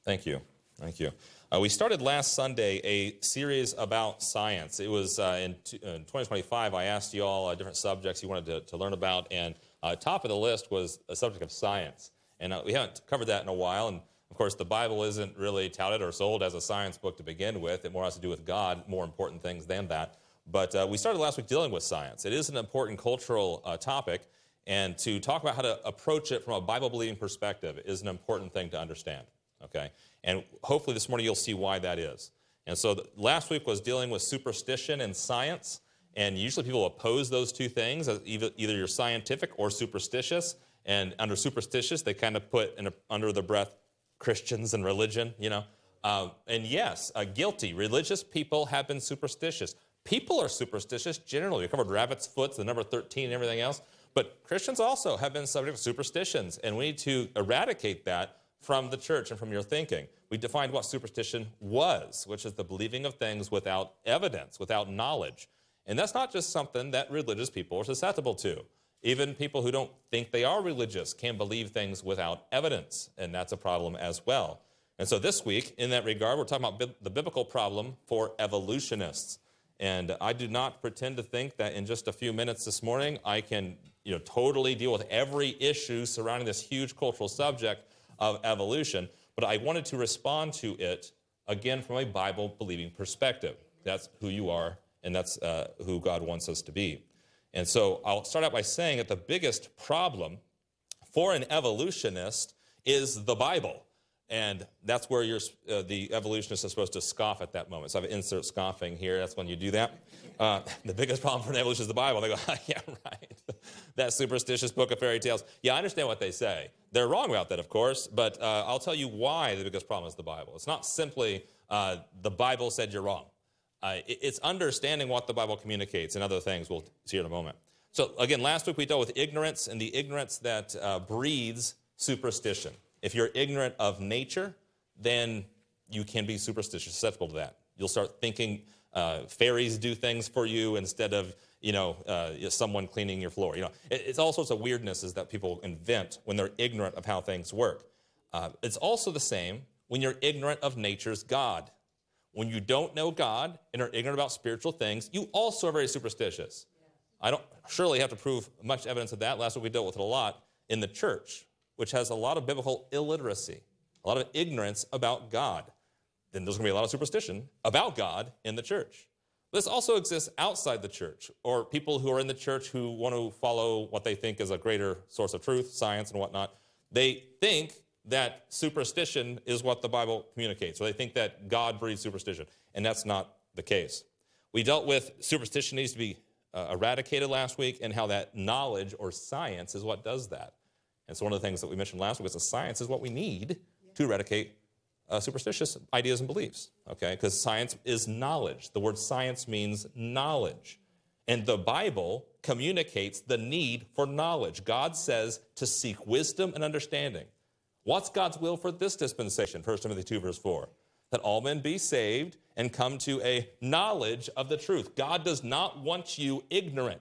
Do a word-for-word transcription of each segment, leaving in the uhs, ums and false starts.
Thank you. Thank you. Uh, we started last Sunday a series about science. It was uh, in, t- in twenty twenty-five, I asked you all uh, different subjects you wanted to, to learn about, and uh, top of the list was a subject of science. And uh, we haven't covered that in a while, and of course the Bible isn't really touted or sold as a science book to begin with. It more has to do with God, more important things than that. But uh, we started last week dealing with science. It is an important cultural uh, topic, and to talk about how to approach it from a Bible-believing perspective is an important thing to understand. Okay, and hopefully this morning you'll see why that is. And so the, last week was dealing with superstition and science, and usually people oppose those two things, as either, either you're scientific or superstitious, and under superstitious they kind of put in a, under the breath Christians and religion, you know. Um, and yes, uh, guilty. Religious people have been superstitious. People are superstitious generally. We covered rabbit's foot, the number thirteen, and everything else. But Christians also have been subject to superstitions, and we need to eradicate that from the church and from your thinking. We defined what superstition was, which is the believing of things without evidence, without knowledge. And that's not just something that religious people are susceptible to. Even people who don't think they are religious can believe things without evidence, and that's a problem as well. And so this week, in that regard, we're talking about bi- the biblical problem for evolutionists. And I do not pretend to think that in just a few minutes this morning I can, you know, totally deal with every issue surrounding this huge cultural subject of evolution, but I wanted to respond to it, again, from a Bible-believing perspective. That's who you are, and that's uh, who God wants us to be. And so I'll start out by saying that the biggest problem for an evolutionist is the Bible. And that's where you're, uh, the evolutionists are supposed to scoff at that moment. So I have an insert scoffing here. That's when you do that. Uh, the biggest problem for an evolutionist is the Bible. They go, yeah, right. That superstitious book of fairy tales. Yeah, I understand what they say. They're wrong about that, of course, but uh, I'll tell you why the biggest problem is the Bible. It's not simply uh, the Bible said you're wrong. Uh, it, it's understanding what the Bible communicates and other things we'll see in a moment. So again, last week we dealt with ignorance and the ignorance that uh, breeds superstition. If you're ignorant of nature, then you can be superstitious, susceptible to that. You'll start thinking uh, fairies do things for you instead of, you know, uh, someone cleaning your floor. You know, it, it's all sorts of weirdnesses that people invent when they're ignorant of how things work. Uh, it's also the same when you're ignorant of nature's God. When you don't know God and are ignorant about spiritual things, you also are very superstitious. I don't surely have to prove much evidence of that. Last week we dealt with it a lot in the church, which has a lot of biblical illiteracy, a lot of ignorance about God. Then there's going to be a lot of superstition about God in the church. This also exists outside the church, or people who are in the church who want to follow what they think is a greater source of truth, science and whatnot. They think that superstition is what the Bible communicates, or they think that God breeds superstition, and that's not the case. We dealt with superstition needs to be uh, eradicated last week, and how that knowledge or science is what does that. And so one of the things that we mentioned last week is that science is what we need to eradicate uh, superstitious ideas and beliefs, okay? Because science is knowledge. The word science means knowledge. And the Bible communicates the need for knowledge. God says to seek wisdom and understanding. What's God's will for this dispensation? First Timothy two, verse four. That all men be saved and come to a knowledge of the truth. God does not want you ignorant.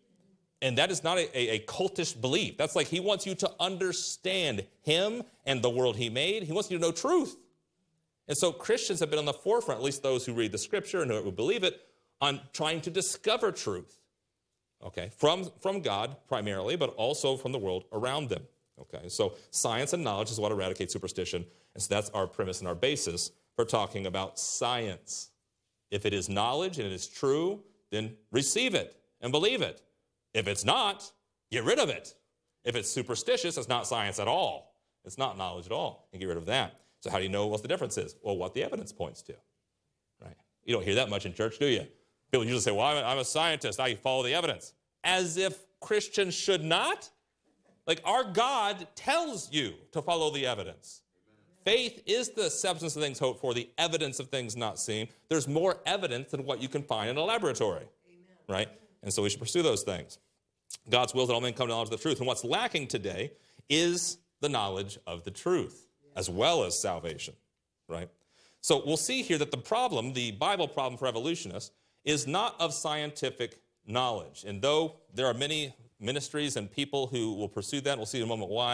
And that is not a, a, a cultish belief. That's like he wants you to understand him and the world he made. He wants you to know truth. And so Christians have been on the forefront, at least those who read the scripture and who believe it, on trying to discover truth, okay, from, from God primarily, but also from the world around them, okay? So science and knowledge is what eradicates superstition, and so that's our premise and our basis for talking about science. If it is knowledge and it is true, then receive it and believe it. If it's not, get rid of it. If it's superstitious, it's not science at all. It's not knowledge at all, and get rid of that. So how do you know what the difference is? Well, what the evidence points to, right? You don't hear that much in church, do you? People usually say, well, I'm a, I'm a scientist. I follow the evidence. As if Christians should not. Like, our God tells you to follow the evidence. Amen. Faith is the substance of things hoped for, the evidence of things not seen. There's more evidence than what you can find in a laboratory, Amen. Right? And so we should pursue those things. God's will is that all men come to knowledge of the truth. And what's lacking today is the knowledge of the truth, as well as salvation, right? So we'll see here that the problem, the Bible problem for evolutionists, is not of scientific knowledge. And though there are many ministries and people who will pursue that, we'll see in a moment why,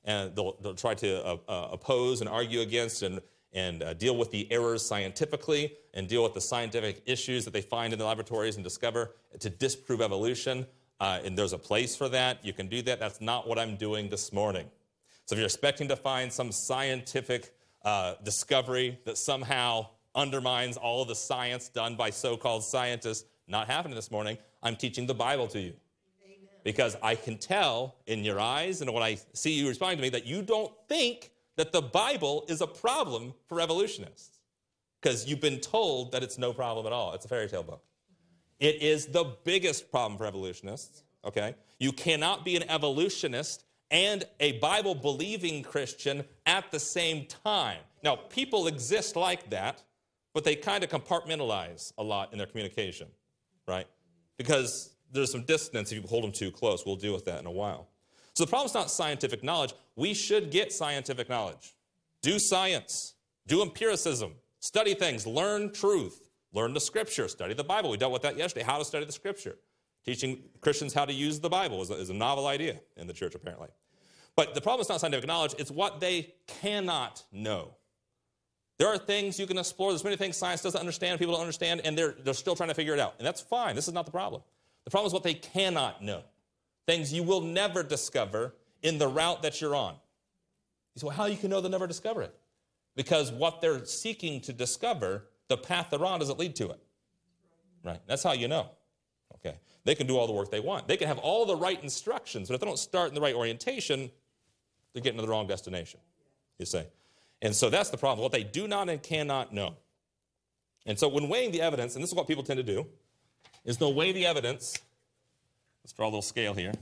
and they'll, they'll try to uh, uh, oppose and argue against and, and uh, deal with the errors scientifically and deal with the scientific issues that they find in the laboratories and discover to disprove evolution. Uh, and there's a place for that. You can do that. That's not what I'm doing this morning. So if you're expecting to find some scientific uh, discovery that somehow undermines all of the science done by so-called scientists, not happening this morning. I'm teaching the Bible to you. Amen. Because I can tell in your eyes and when I see you responding to me that you don't think that the Bible is a problem for evolutionists. Because you've been told that it's no problem at all. It's a fairy tale book. It is the biggest problem for evolutionists, okay? You cannot be an evolutionist and a Bible-believing Christian at the same time. Now, people exist like that, but they kind of compartmentalize a lot in their communication, right? Because there's some dissonance if you hold them too close. We'll deal with that in a while. So the problem's not scientific knowledge. We should get scientific knowledge. Do science. Do empiricism. Study things. Learn truth. Learn the Scripture. Study the Bible. We dealt with that yesterday, how to study the Scripture. Teaching Christians how to use the Bible is a, is a novel idea in the church, apparently. But the problem is not scientific knowledge. It's what they cannot know. There are things you can explore. There's many things science doesn't understand, people don't understand, and they're, they're still trying to figure it out. And that's fine. This is not the problem. The problem is what they cannot know. Things you will never discover in the route that you're on. You say, well, how you can know they'll never discover it? Because what they're seeking to discover, the path they're on doesn't lead to it. Right? That's how you know. Okay. They can do all the work they want. They can have all the right instructions, but if they don't start in the right orientation, they're getting to the wrong destination, you say. And so that's the problem, what they do not and cannot know. And so when weighing the evidence, and this is what people tend to do, is they'll weigh the evidence. Let's draw a little scale here.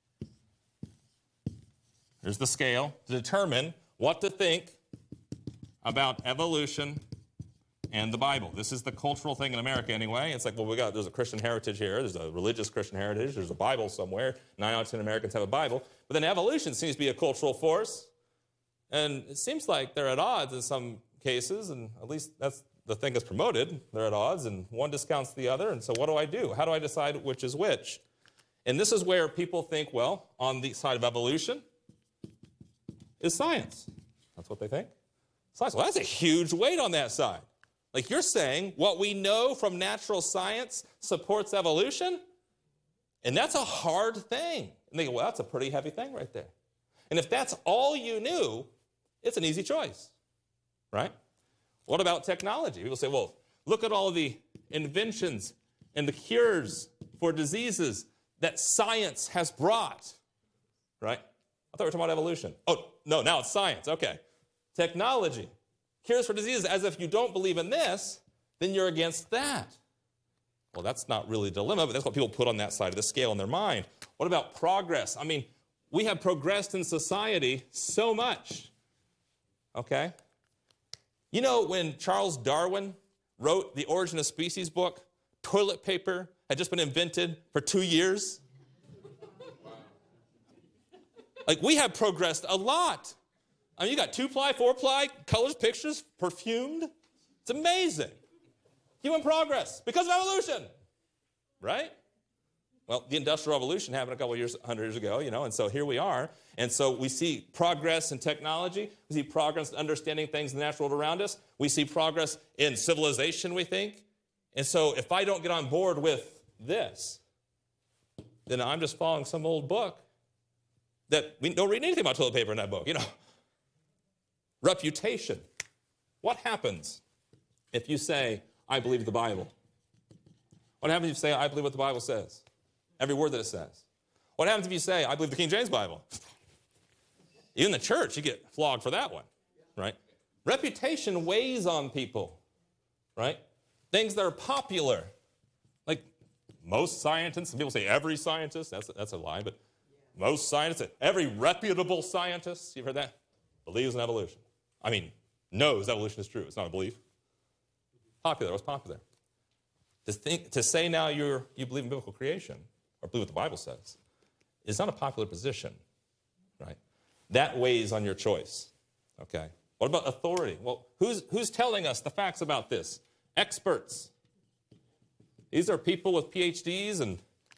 Here's the scale to determine what to think about evolution and the Bible. This is the cultural thing in America anyway. It's like, well, we got, there's a Christian heritage here. There's a religious Christian heritage. There's a Bible somewhere. Nine out of ten Americans have a Bible. But then evolution seems to be a cultural force. And it seems like they're at odds in some cases, and at least that's the thing that's promoted. They're at odds, and one discounts the other. And so what do I do? How do I decide which is which? And this is where people think, well, on the side of evolution is science. That's what they think. Science. Well, that's a huge weight on that side. Like you're saying, what we know from natural science supports evolution? And that's a hard thing. And they go, well, that's a pretty heavy thing right there. And if that's all you knew, it's an easy choice, right? What about technology? People say, well, look at all the inventions and the cures for diseases that science has brought, right? I thought we were talking about evolution. Oh, no, now it's science. Okay. Technology. Cures for diseases. As if you don't believe in this, then you're against that. Well, that's not really a dilemma, but that's what people put on that side of the scale in their mind. What about progress? I mean, we have progressed in society so much, okay? You know, when Charles Darwin wrote the Origin of Species book, toilet paper had just been invented for two years. Like, we have progressed a lot. I mean, you got two-ply, four-ply, colors, pictures, perfumed. It's amazing. Human progress because of evolution, right? Well, the Industrial Revolution happened a couple of years, one hundred years ago, you know, and so here we are. And so we see progress in technology. We see progress in understanding things in the natural world around us. We see progress in civilization, we think. And so if I don't get on board with this, then I'm just following some old book that we don't read anything about toilet paper in that book, you know. Reputation. What happens if you say, I believe the Bible? What happens if you say, I believe what the Bible says? Every word that it says. What happens if you say, I believe the King James Bible? Even the church, you get flogged for that one, right? Reputation weighs on people, right? Things that are popular. Like most scientists, some people say every scientist, that's a, that's a lie, but most scientists, every reputable scientist, you've heard that, believes in evolution. I mean, knows evolution is true. It's not a belief. Popular, what's popular? To, think, to say now you're, you believe in biblical creation, or believe what the Bible says, is not a popular position, right? That weighs on your choice, okay? What about authority? Well, who's, who's telling us the facts about this? Experts. These are people with P H Ds and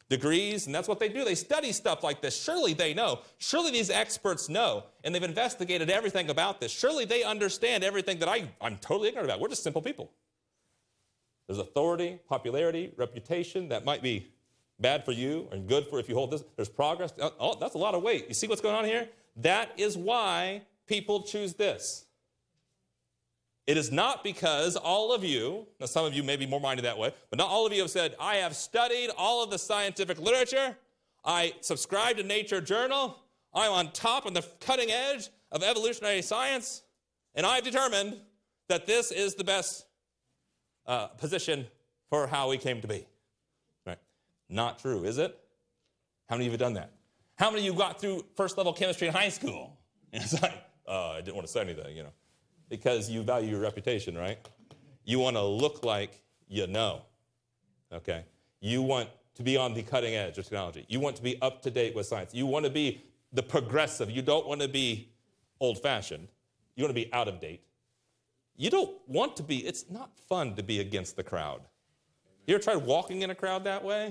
degrees, and that's what they do. They study stuff like this. Surely they know. Surely these experts know, and they've investigated everything about this. Surely they understand everything that I, I'm totally ignorant about. We're just simple people. There's authority, popularity, reputation that might be bad for you and good for if you hold this. There's progress. Oh, that's a lot of weight. You see what's going on here? That is why people choose this. It is not because all of you, now some of you may be more minded that way, but not all of you have said, I have studied all of the scientific literature, I subscribe to Nature Journal, I'm on top on the cutting edge of evolutionary science, and I've determined that this is the best uh, position for how we came to be. Right? Not true, is it? How many of you have done that? How many of you got through first level chemistry in high school? And it's like, oh, I didn't want to say anything, you know. Because you value your reputation, right? You want to look like you know, okay? You want to be on the cutting edge of technology. You want to be up to date with science. You want to be the progressive. You don't want to be old-fashioned. You want to be out of date. You don't want to be, it's not fun to be against the crowd. You ever tried walking in a crowd that way?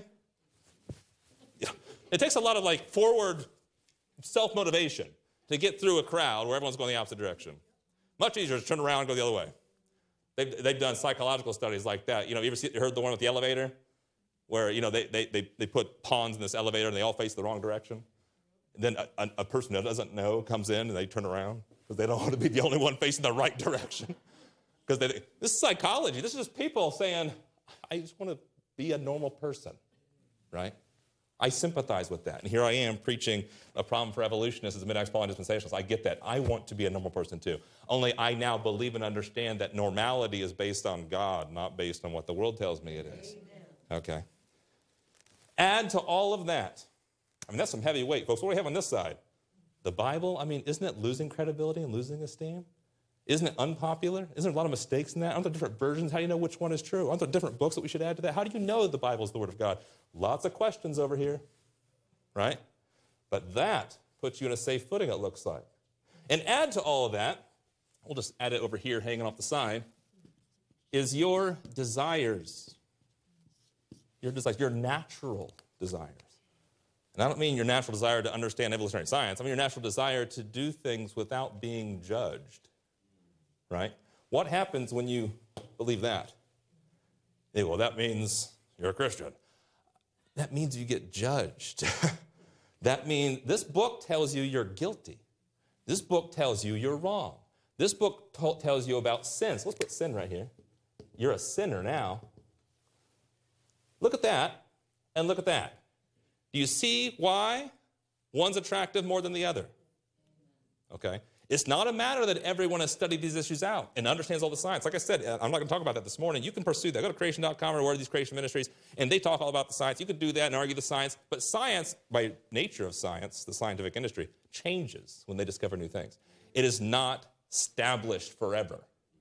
It takes a lot of like forward self-motivation to get through a crowd where everyone's going the opposite direction. Much easier to turn around and go the other way. They've, they've done psychological studies like that. You know, you ever see, you heard the one with the elevator? Where, you know, they, they, they, they put pawns in this elevator and they all face the wrong direction. And then a, a, a person that doesn't know comes in and they turn around because they don't want to be the only one facing the right direction. Because this is psychology. This is just people saying, I just want to be a normal person, right? I sympathize with that. And here I am preaching a problem for evolutionists as a mid-Acts Pauline dispensationalist. I get that. I want to be a normal person too. Only I now believe and understand that normality is based on God, not based on what the world tells me it is. Okay. Add to all of that. I mean, that's some heavy weight, folks. What do we have on this side? The Bible, I mean, isn't it losing credibility and losing esteem? Isn't it unpopular? Isn't there a lot of mistakes in that? Aren't there different versions? How do you know which one is true? Aren't there different books that we should add to that? How do you know the Bible is the Word of God? Lots of questions over here, right? But that puts you in a safe footing, it looks like. And add to all of that, we'll just add it over here hanging off the side, is your desires. Your desires, your natural desires. And I don't mean your natural desire to understand evolutionary science. I mean your natural desire to do things without being judged. Right? What happens when you believe that? Hey, well, that means you're a Christian. That means you get judged. That means this book tells you you're guilty. This book tells you you're wrong. This book t- tells you about sin. So let's put sin right here. You're a sinner now. Look at that and look at that. Do you see why one's attractive more than the other? Okay. It's not a matter that everyone has studied these issues out and understands all the science. Like I said, I'm not going to talk about that this morning. You can pursue that. Go to creation dot com or one of these creation ministries, and they talk all about the science. You can do that and argue the science. But science, by nature of science, the scientific industry, changes when they discover new things. It is not established forever.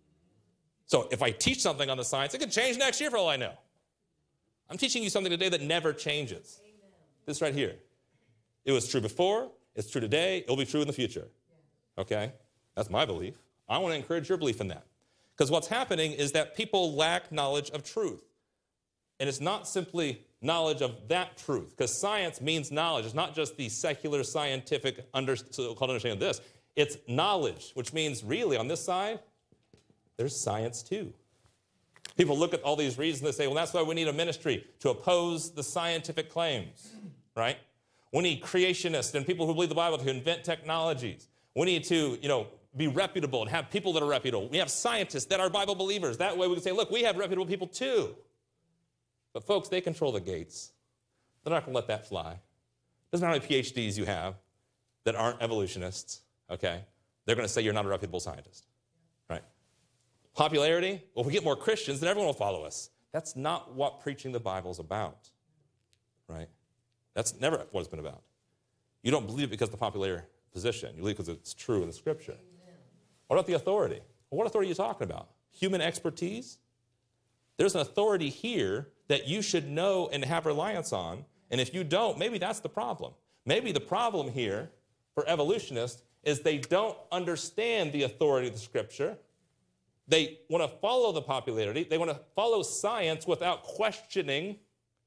So if I teach something on the science, it could change next year for all I know. I'm teaching you something today that never changes. Amen. This right here. It was true before. It's true today. It'll be true in the future. Okay? That's my belief. I want to encourage your belief in that. Because what's happening is that people lack knowledge of truth. And it's not simply knowledge of that truth, because science means knowledge. It's not just the secular scientific under, so-called understanding of this. It's knowledge, which means really on this side, there's science too. People look at all these reasons and they say, well, that's why we need a ministry to oppose the scientific claims, right? We need creationists and people who believe the Bible to invent technologies. We need to, you know, be reputable and have people that are reputable. We have scientists that are Bible believers. That way we can say, look, we have reputable people too. But folks, they control the gates. They're not going to let that fly. Doesn't matter how many P H Ds you have that aren't evolutionists, okay? They're going to say you're not a reputable scientist, right? Popularity, well, if we get more Christians, then everyone will follow us. That's not what preaching the Bible is about, right? That's never what it's been about. You don't believe it because of the popular position. You believe because it's true in the Scripture. Amen. What about the authority? Well, what authority are you talking about? Human expertise? There's an authority here that you should know and have reliance on, and if you don't, maybe that's the problem. Maybe the problem here for evolutionists is they don't understand the authority of the Scripture. They want to follow the popularity. They want to follow science without questioning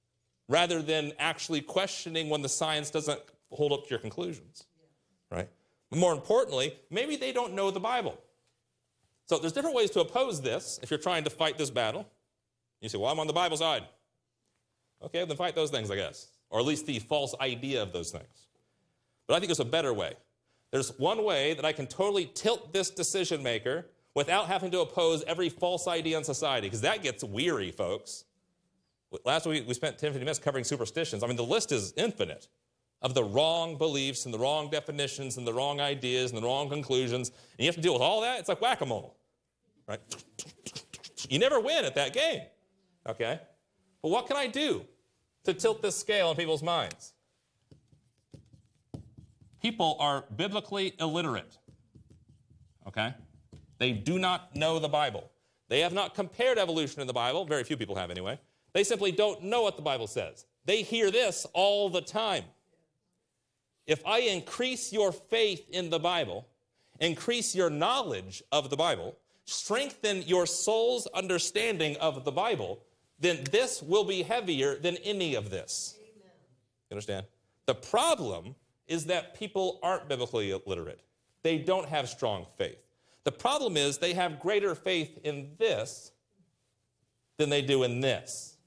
rather than actually questioning when the science doesn't hold up to your conclusions, right? But more importantly, maybe they don't know the Bible. So there's different ways to oppose this if you're trying to fight this battle. You say, well, I'm on the Bible side. Okay, then fight those things, I guess, or at least the false idea of those things. But I think there's a better way. There's one way that I can totally tilt this decision maker without having to oppose every false idea in society, because that gets weary, folks. Last week, we spent ten, fifteen minutes covering superstitions. I mean, the list is infinite of the wrong beliefs and the wrong definitions and the wrong ideas and the wrong conclusions. And you have to deal with all that. It's like whack-a-mole, right? You never win at that game, okay? But what can I do to tilt this scale in people's minds? People are biblically illiterate, okay? They do not know the Bible. They have not compared evolution in the Bible. Very few people have anyway. They simply don't know what the Bible says. They hear this all the time. If I increase your faith in the Bible, increase your knowledge of the Bible, strengthen your soul's understanding of the Bible, then this will be heavier than any of this. Amen. You understand? The problem is that people aren't biblically illiterate. They don't have strong faith. The problem is they have greater faith in this than they do in this.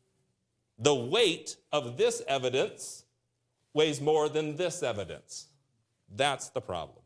The weight of this evidence weighs more than this evidence. That's the problem.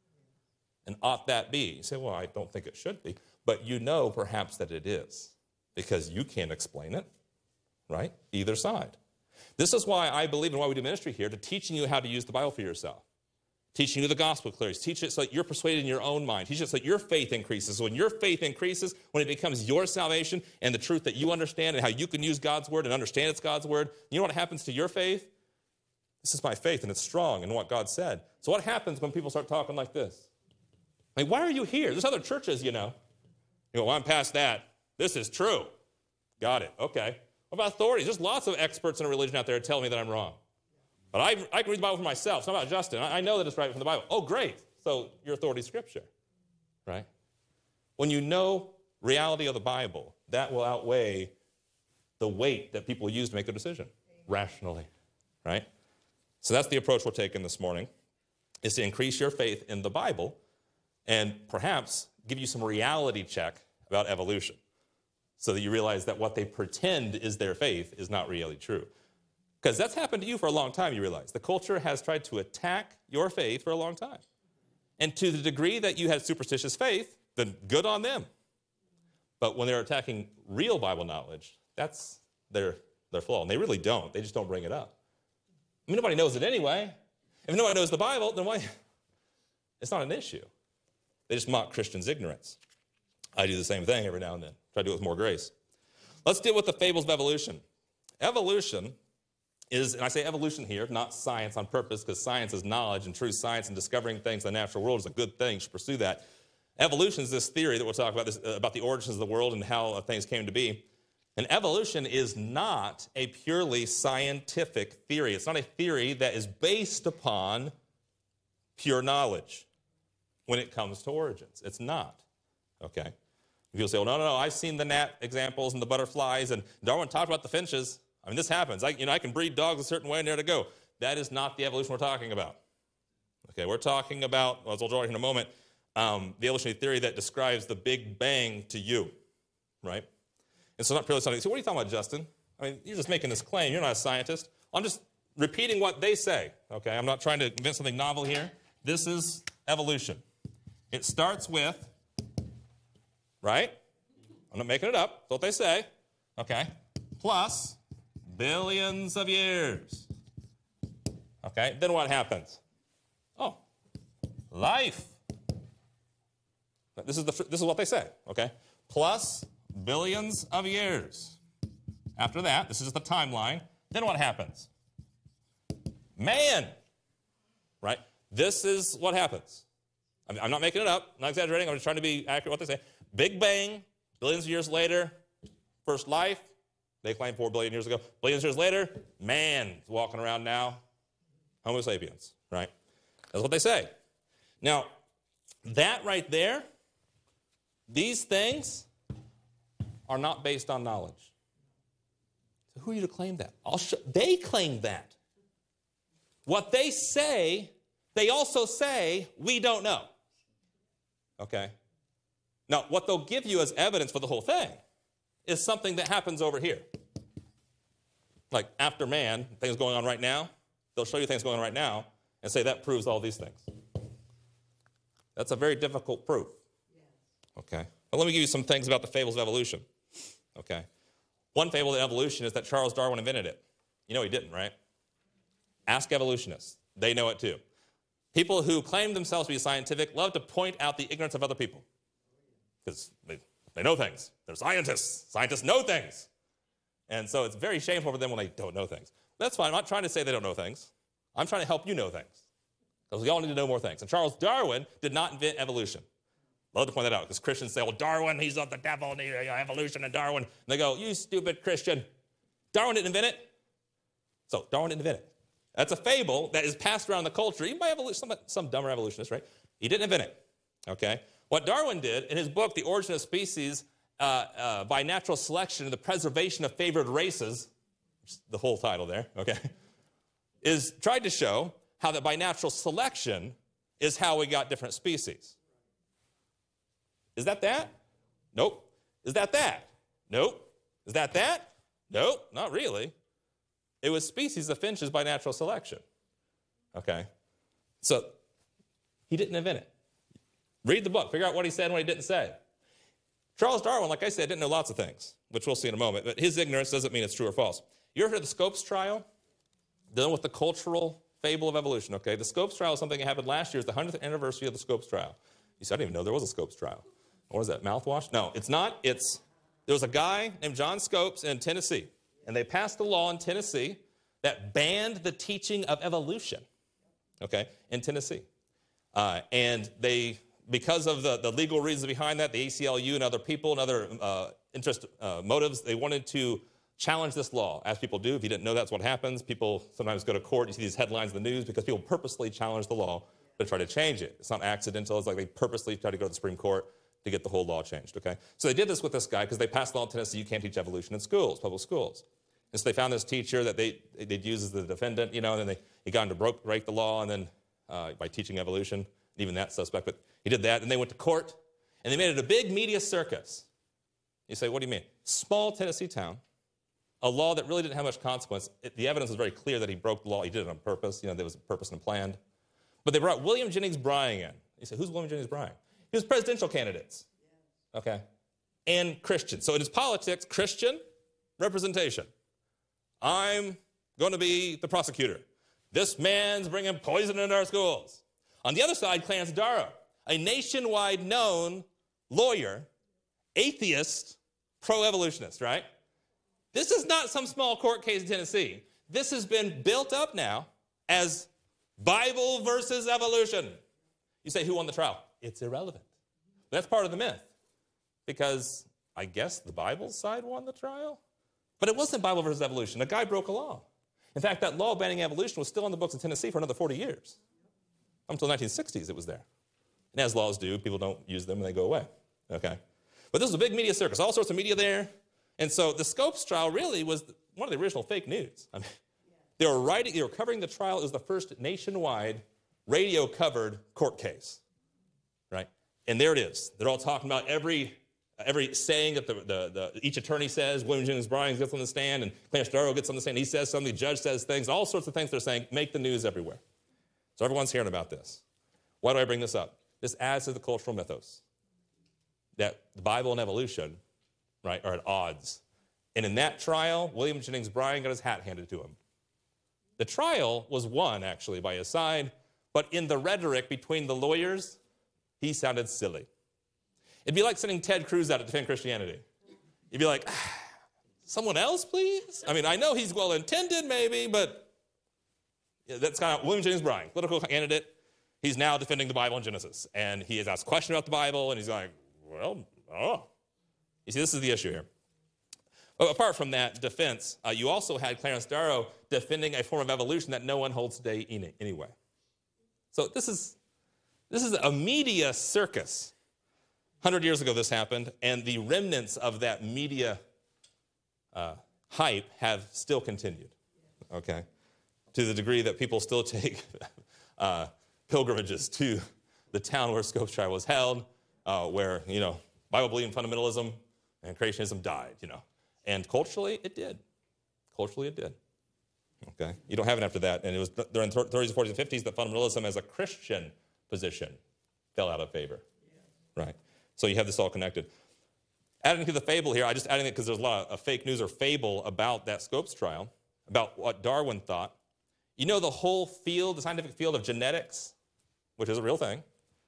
And ought that be? You say, well, I don't think it should be. But you know perhaps that it is, because you can't explain it, right? Either side. This is why I believe and why we do ministry here, to teaching you how to use the Bible for yourself. Teaching you the gospel clearly. Teach it so that you're persuaded in your own mind. Teach it so that your faith increases. So when your faith increases, when it becomes your salvation and the truth that you understand and how you can use God's word and understand it's God's word, you know what happens to your faith? This is my faith, and it's strong in what God said. So what happens when people start talking like this? I mean, why are you here? There's other churches, you know. You go, well, I'm past that. This is true. Got it. Okay. What about authorities? There's lots of experts in a religion out there telling me that I'm wrong. But I, I can read the Bible for myself. It's not about Justin. I, I know that it's right from the Bible. Oh, great. So your authority is Scripture, right? When you know reality of the Bible, that will outweigh the weight that people use to make a decision rationally, right? So that's the approach we're taking this morning, is to increase your faith in the Bible and perhaps give you some reality check about evolution so that you realize that what they pretend is their faith is not really true. Because that's happened to you for a long time, you realize. The culture has tried to attack your faith for a long time. And to the degree that you had superstitious faith, then good on them. But when they're attacking real Bible knowledge, that's their, their flaw. And they really don't. They just don't bring it up. I mean, nobody knows it anyway. If nobody knows the Bible, then why? It's not an issue. They just mock Christians' ignorance. I do the same thing every now and then. Try to do it with more grace. Let's deal with the fables of evolution. Evolution is, and I say evolution here, not science on purpose, because science is knowledge, and true science and discovering things in the natural world is a good thing. You should pursue that. Evolution is this theory that we'll talk about, this, uh, about the origins of the world and how uh, things came to be. And evolution is not a purely scientific theory. It's not a theory that is based upon pure knowledge when it comes to origins. It's not, okay? People say, well, no, no, no, I've seen the gnat examples and the butterflies, and Darwin talked about the finches. I mean, this happens. I, you know, I can breed dogs a certain way and there to go. That is not the evolution we're talking about. Okay, we're talking about, well, as I'll draw in a moment, um, the evolutionary theory that describes the Big Bang to you, right? And so not purely something. So what are you talking about, Justin? I mean, you're just making this claim. You're not a scientist. I'm just repeating what they say, okay? I'm not trying to invent something novel here. This is evolution. It starts with, right? I'm not making it up. That's what they say, okay? Plus billions of years. Okay, then what happens? Oh, life. This is, the, this is what they say, okay? Plus billions of years. After that, this is just the timeline. Then what happens? Man, right? This is what happens. I'm, I'm not making it up. I'm not exaggerating. I'm just trying to be accurate what they say. Big Bang, billions of years later, first life. They claimed four billion years ago. Billions of years later, man is walking around now. Homo sapiens, right? That's what they say. Now, that right there, these things are not based on knowledge. Who are you to claim that? I'll show, they claim that. What they say, they also say, we don't know. Okay? Now, what they'll give you as evidence for the whole thing is something that happens over here. Like after man, things going on right now, they'll show you things going on right now and say that proves all these things. That's a very difficult proof. Okay? But let me give you some things about the fables of evolution. Okay? One fable of evolution is that Charles Darwin invented it. You know he didn't, right? Ask evolutionists. They know it too. People who claim themselves to be scientific love to point out the ignorance of other people. Because they, they know things. They're scientists. Scientists know things. And so it's very shameful for them when they don't know things. That's fine. I'm not trying to say they don't know things. I'm trying to help you know things. Because we all need to know more things. And Charles Darwin did not invent evolution. Love to point that out, because Christians say, well, Darwin, he's of the devil, and evolution and Darwin. And they go, you stupid Christian. Darwin didn't invent it. So Darwin didn't invent it. That's a fable that is passed around the culture, even by evolution, some, some dumber evolutionists, right? He didn't invent it, okay? What Darwin did in his book, The Origin of Species, uh, uh, by Natural Selection and the Preservation of Favored Races, the whole title there, okay, is tried to show how that by natural selection is how we got different species. Is that that? Nope. Is that that? Nope. Is that that? Nope, not really. It was species of finches by natural selection. Okay? So, he didn't invent it. Read the book. Figure out what he said and what he didn't say. Charles Darwin, like I said, didn't know lots of things, which we'll see in a moment, but his ignorance doesn't mean it's true or false. You ever heard of the Scopes trial? Dealing with the cultural fable of evolution, okay? The Scopes trial is something that happened last year. It's the hundredth anniversary of the Scopes trial. You said, I didn't even know there was a Scopes trial. What is that, mouthwash? No, it's not. It's, there was a guy named John Scopes in Tennessee, and they passed a law in Tennessee that banned the teaching of evolution, okay, in Tennessee. Uh, and they, because of the, the legal reasons behind that, the A C L U and other people and other uh, interest uh, motives, they wanted to challenge this law, as people do. If you didn't know that's what happens, people sometimes go to court. You see these headlines in the news because people purposely challenge the law to try to change it. It's not accidental. It's like they purposely try to go to the Supreme Court to get the whole law changed, okay? So they did this with this guy because they passed a law in Tennessee, you can't teach evolution in schools, public schools. And so they found this teacher that they, they'd use as the defendant, you know, and then they, he got him to broke, break the law and then uh, by teaching evolution, even that suspect, but he did that, and they went to court, and they made it a big media circus. You say, what do you mean? Small Tennessee town, a law that really didn't have much consequence. It, the evidence was very clear that he broke the law. He did it on purpose. You know, there was a purpose and a plan. But they brought William Jennings Bryan in. You say, who's William Jennings Bryan? He was presidential candidates, okay, and Christian. So in his politics, Christian representation. I'm going to be the prosecutor. This man's bringing poison into our schools. On the other side, Clarence Darrow, a nationwide known lawyer, atheist, pro-evolutionist, right? This is not some small court case in Tennessee. This has been built up now as Bible versus evolution. You say, who won the trial? It's irrelevant. That's part of the myth. Because I guess the Bible side won the trial? But it wasn't Bible versus evolution. A guy broke a law. In fact, that law banning evolution was still in the books in Tennessee for another forty years. Until the nineteen sixties, it was there. And as laws do, people don't use them and they go away. Okay? But this was a big media circus, all sorts of media there. And so the Scopes trial really was one of the original fake news. I mean, they were writing, they were covering the trial. It was the first nationwide radio-covered court case. Right? And there it is. They're all talking about every every saying that the, the, the, each attorney says. William Jennings Bryan gets on the stand, and Clarence Darrow gets on the stand. He says something, the judge says things, all sorts of things they're saying, make the news everywhere. So everyone's hearing about this. Why do I bring this up? This adds to the cultural mythos that the Bible and evolution, right, are at odds. And in that trial, William Jennings Bryan got his hat handed to him. The trial was won, actually, by his side, but in the rhetoric between the lawyers, he sounded silly. It'd be like sending Ted Cruz out to defend Christianity. You'd be like, ah, someone else, please? I mean, I know he's well-intended, maybe, but yeah, that's kind of William Jennings Bryan, political candidate. He's now defending the Bible in Genesis, and he has asked a question about the Bible, and he's like, well, oh. You see, this is the issue here. But apart from that defense, uh, you also had Clarence Darrow defending a form of evolution that no one holds today anyway. So this is, this is a media circus. one hundred years ago this happened, and the remnants of that media uh, hype have still continued, okay, to the degree that people still take uh, pilgrimages to the town where Scopes Trial was held, uh, where, you know, Bible-believing fundamentalism and creationism died, you know. And culturally, it did. Culturally, it did. Okay? You don't have it after that. And it was during the thirties, forties, and fifties that fundamentalism as a Christian position fell out of favor. Yeah. Right? So you have this all connected. Adding to the fable here, I just adding it because there's a lot of fake news or fable about that Scopes Trial, about what Darwin thought. You know, the whole field, the scientific field of genetics, which is a real thing,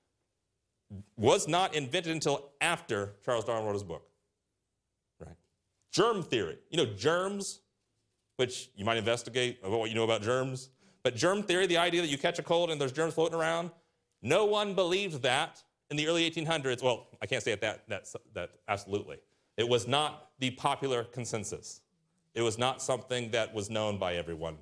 was not invented until after Charles Darwin wrote his book. Right? Germ theory. You know, germs, which you might investigate about what you know about germs. But germ theory, the idea that you catch a cold and there's germs floating around, no one believed that in the early eighteen hundreds. Well, I can't say it that, that, that absolutely. It was not the popular consensus. It was not something that was known by everyone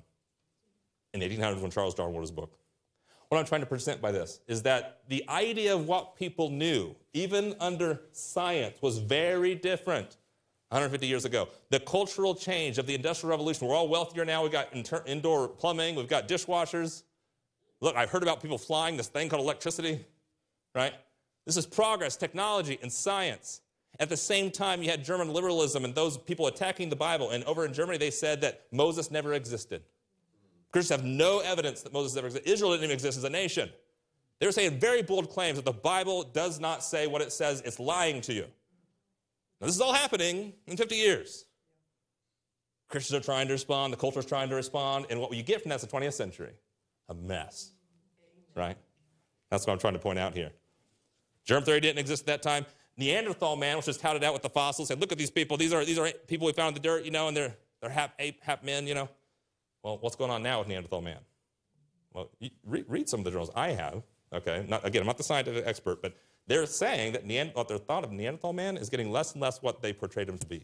in the eighteen hundreds when Charles Darwin wrote his book. What I'm trying to present by this is that the idea of what people knew, even under science, was very different one hundred fifty years ago. The cultural change of the Industrial Revolution, we're all wealthier now. We've got inter- indoor plumbing. We've got dishwashers. Look, I've heard about people flying this thing called electricity, right? This is progress, technology, and science. At the same time, you had German liberalism and those people attacking the Bible. And over in Germany, they said that Moses never existed. Christians have no evidence that Moses ever existed. Israel didn't even exist as a nation. They were saying very bold claims that the Bible does not say what it says. It's lying to you. Now, this is all happening in fifty years. Christians are trying to respond. The culture is trying to respond. And what you get from that is the twentieth century. A mess. Right? That's what I'm trying to point out here. Germ theory didn't exist at that time. Neanderthal man, which was touted out with the fossils, said, look at these people. These are, these are people we found in the dirt, you know, and they're, they're half ape, half men, you know. Well, what's going on now with Neanderthal man? Well, you read, read some of the journals. I have, okay? Not, again, I'm not the scientific expert, but they're saying that Neand- what their thought of Neanderthal man is getting less and less what they portrayed him to be.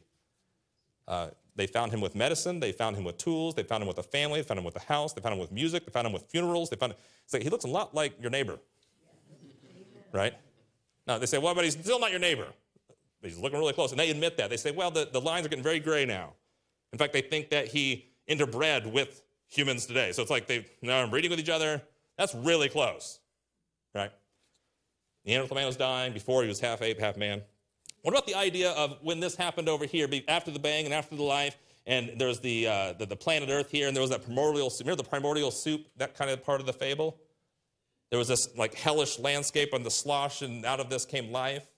Uh, they found him with medicine. They found him with tools. They found him with a family. They found him with a house. They found him with music. They found him with funerals. They found him, it's like, he looks a lot like your neighbor, right? Now, they say, well, but he's still not your neighbor. But he's looking really close, and they admit that. They say, well, the, the lines are getting very gray now. In fact, they think that he interbred with humans today. So it's like they now are breeding with each other. That's really close, right? Neanderthal man was dying. Before, he was half ape, half man. What about the idea of when this happened over here, after the bang and after the life, and there's the, uh, the, the planet Earth here, and there was that primordial soup. Remember the primordial soup, that kind of part of the fable? There was this like hellish landscape on the slosh, and out of this came life.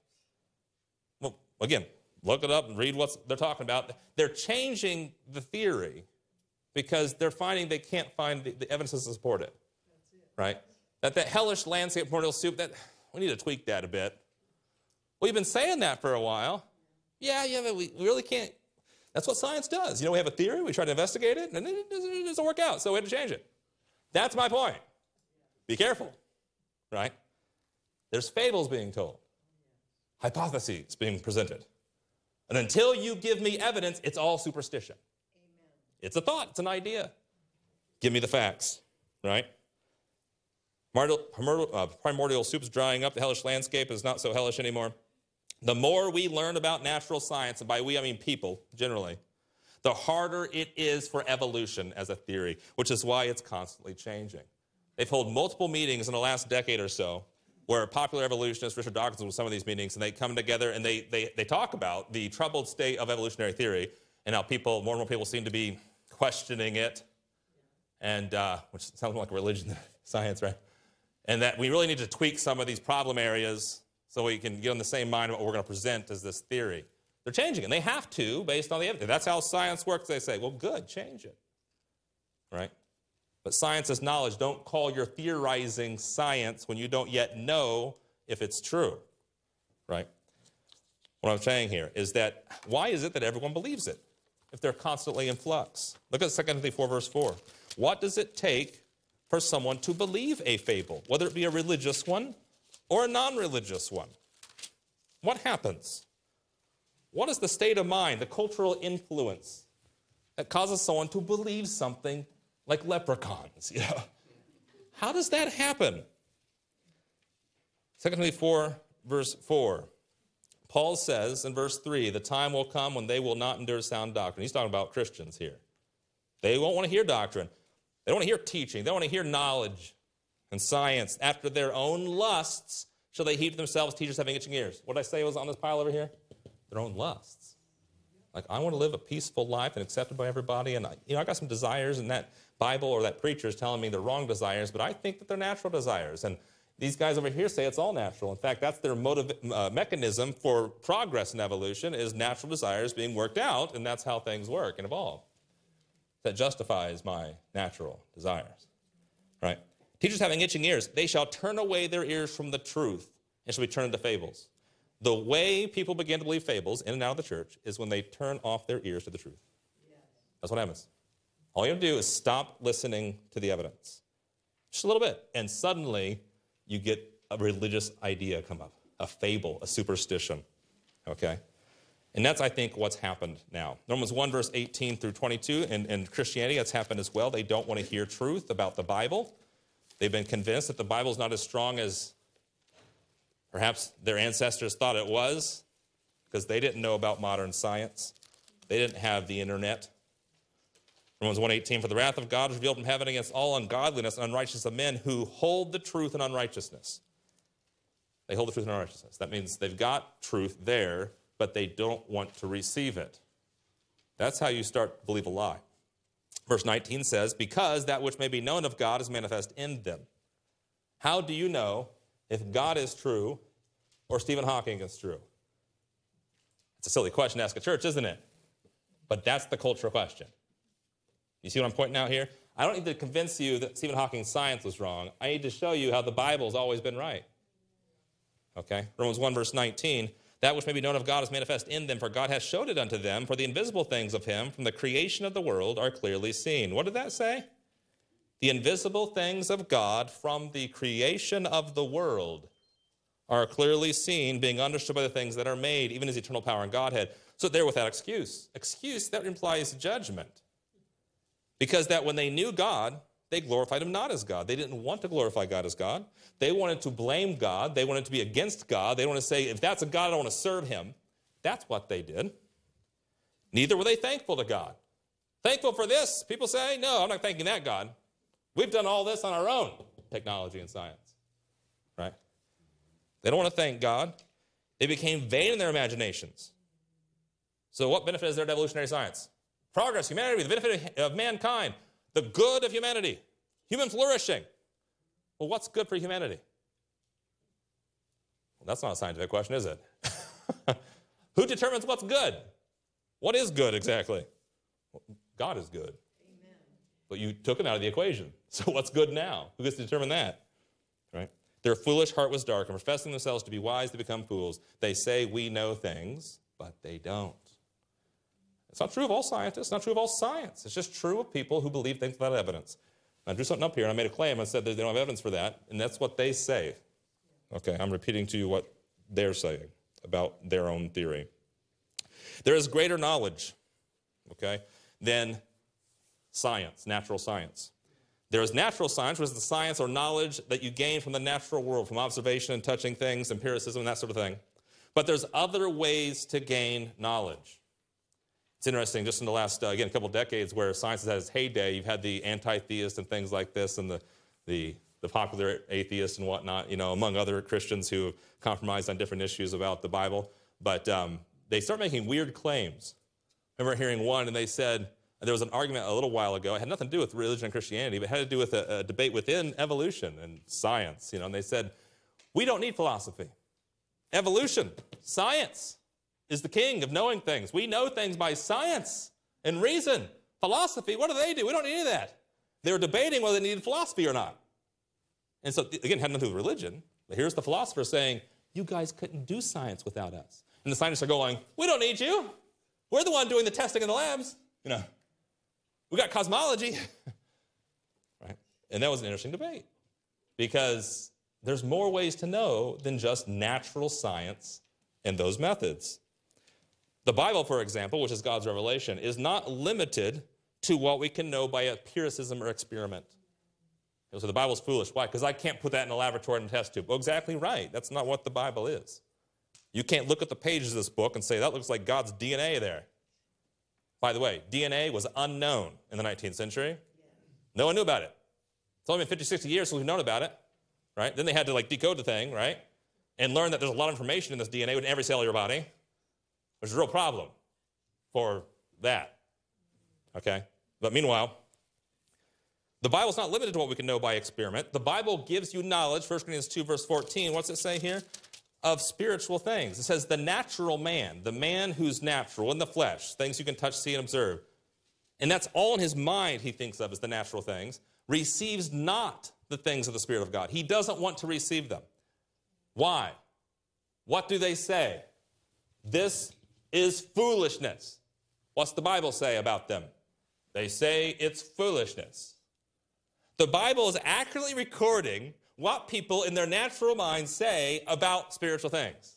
Well, again, look it up and read what they're talking about. They're changing the theory because they're finding they can't find the, the evidence to support it, right? That that hellish landscape, primordial soup, that we need to tweak that a bit. We've been saying that for a while. Yeah, yeah, but we really can't. That's what science does. You know, we have a theory, we try to investigate it, and it doesn't, it doesn't work out, so we had to change it. That's my point. Be careful, right? There's fables being told, hypotheses being presented. And until you give me evidence, it's all superstition. Amen. It's a thought, it's an idea. Give me the facts, right? Primordial, uh, primordial soup's drying up. The hellish landscape is not so hellish anymore. The more we learn about natural science, and by we I mean people generally, the harder it is for evolution as a theory, which is why it's constantly changing. They've held multiple meetings in the last decade or so where popular evolutionists, Richard Dawkins was some of these meetings, and they come together and they, they, they talk about the troubled state of evolutionary theory and how people, more and more people seem to be questioning it, and uh, which sounds more like religion than science, right? And that we really need to tweak some of these problem areas so we can get on the same mind of what we're going to present as this theory. They're changing it, and they have to based on the evidence. That's how science works. They say, well, good, change it, right? But science is knowledge. Don't call your theorizing science when you don't yet know if it's true, right? What I'm saying here is that why is it that everyone believes it if they're constantly in flux? Look at Second Timothy four, verse four. What does it take for someone to believe a fable, whether it be a religious one or a non-religious one? What happens? What is the state of mind, the cultural influence that causes someone to believe something like leprechauns? You know, how does that happen? Second Timothy four, verse four. Paul says in verse three, the time will come when they will not endure sound doctrine. He's talking about Christians here. They won't want to hear doctrine. They don't want to hear teaching. They don't want to hear knowledge and science. After their own lusts shall they heap to themselves teachers having itching ears. What did I say was on this pile over here? Their own lusts. Like, I want to live a peaceful life and accepted by everybody. And, I, you know, I got some desires, and that Bible or that preacher is telling me they're wrong desires, but I think that they're natural desires. And these guys over here say it's all natural. In fact, that's their motive, uh, mechanism for progress in evolution is natural desires being worked out, and that's how things work and evolve. That justifies my natural desires, right? Teachers having itching ears, they shall turn away their ears from the truth and shall be turned into fables. The way people begin to believe fables in and out of the church is when they turn off their ears to the truth. Yes. That's what happens. All you have to do is stop listening to the evidence. Just a little bit. And suddenly you get a religious idea come up, a fable, a superstition, okay? And that's, I think, what's happened now. Romans one, verse eighteen through twenty-two, and in Christianity, that's happened as well. They don't want to hear truth about the Bible. They've been convinced that the Bible is not as strong as perhaps their ancestors thought it was, because they didn't know about modern science. They didn't have the internet. Romans one eighteen, for the wrath of God is revealed from heaven against all ungodliness and unrighteousness of men who hold the truth in unrighteousness. They hold the truth in unrighteousness. That means they've got truth there, but they don't want to receive it. That's how you start to believe a lie. Verse nineteen says, because that which may be known of God is manifest in them. How do you know if God is true or Stephen Hawking is true? It's a silly question to ask a church, isn't it? But that's the cultural question. You see what I'm pointing out here? I don't need to convince you that Stephen Hawking's science was wrong. I need to show you how the Bible's always been right. Okay? Romans one, verse nineteen, that which may be known of God is manifest in them, for God hath showed it unto them, for the invisible things of him from the creation of the world are clearly seen. What did that say? The invisible things of God from the creation of the world are clearly seen, being understood by the things that are made, even his eternal power and Godhead. So they're without excuse. Excuse, that implies judgment. Because that when they knew God, they glorified him not as God. They didn't want to glorify God as God. They wanted to blame God. They wanted to be against God. They wanted to say, if that's a God, I don't want to serve him. That's what they did. Neither were they thankful to God. Thankful for this, people say, no, I'm not thanking that God. We've done all this on our own, technology and science, right? They don't want to thank God. They became vain in their imaginations. So what benefit is there to evolutionary science? Progress, humanity, the benefit of mankind, the good of humanity, human flourishing. Well, what's good for humanity? Well, that's not a scientific question, is it? Who determines what's good? What is good exactly? Well, God is good. Amen. But you took him out of the equation. So what's good now? Who gets to determine that? Right? Their foolish heart was dark, and professing themselves to be wise, they become fools. They say, we know things, but they don't. It's not true of all scientists. It's not true of all science. It's just true of people who believe things without evidence. I drew something up here, and I made a claim. I said that they don't have evidence for that, and that's what they say. Okay, I'm repeating to you what they're saying about their own theory. There is greater knowledge, okay, than science, natural science. There is natural science, which is the science or knowledge that you gain from the natural world, from observation and touching things, empiricism, and that sort of thing. But there's other ways to gain knowledge. It's interesting, just in the last, uh, again, a couple of decades where science has had its heyday, you've had the anti-theists and things like this, and the, the, the popular atheists and whatnot, you know, among other Christians who have compromised on different issues about the Bible. But um, they start making weird claims. I remember hearing one, and they said, there was an argument a little while ago, it had nothing to do with religion and Christianity, but it had to do with a, a debate within evolution and science, you know, and they said, we don't need philosophy. Evolution, science, is the king of knowing things. We know things by science and reason. Philosophy, what do they do? We don't need any of that. They were debating whether they needed philosophy or not. And so, again, it had nothing to do with religion. But here's the philosopher saying, you guys couldn't do science without us. And the scientists are going, we don't need you. We're the one doing the testing in the labs. You know, we got cosmology. Right? And that was an interesting debate because there's more ways to know than just natural science and those methods. The Bible, for example, which is God's revelation, is not limited to what we can know by empiricism or experiment. So the Bible's foolish. Why? Because I can't put that in a laboratory and test tube. Well, exactly right. That's not what the Bible is. You can't look at the pages of this book and say, that looks like God's D N A there. By the way, D N A was unknown in the nineteenth century. No one knew about it. It's only been fifty, sixty years since we've known about it, right? Then they had to like decode the thing, right? And learn that there's a lot of information in this D N A in every cell of your body, which is a real problem for that, okay? But meanwhile, the Bible's not limited to what we can know by experiment. The Bible gives you knowledge, First Corinthians two, verse fourteen. What's it say here? Of spiritual things. It says the natural man, the man who's natural in the flesh, things you can touch, see, and observe. And that's all in his mind he thinks of as the natural things, receives not the things of the Spirit of God. He doesn't want to receive them. Why? What do they say? This is foolishness. What's the Bible say about them? They say it's foolishness. The Bible is accurately recording what people in their natural minds say about spiritual things.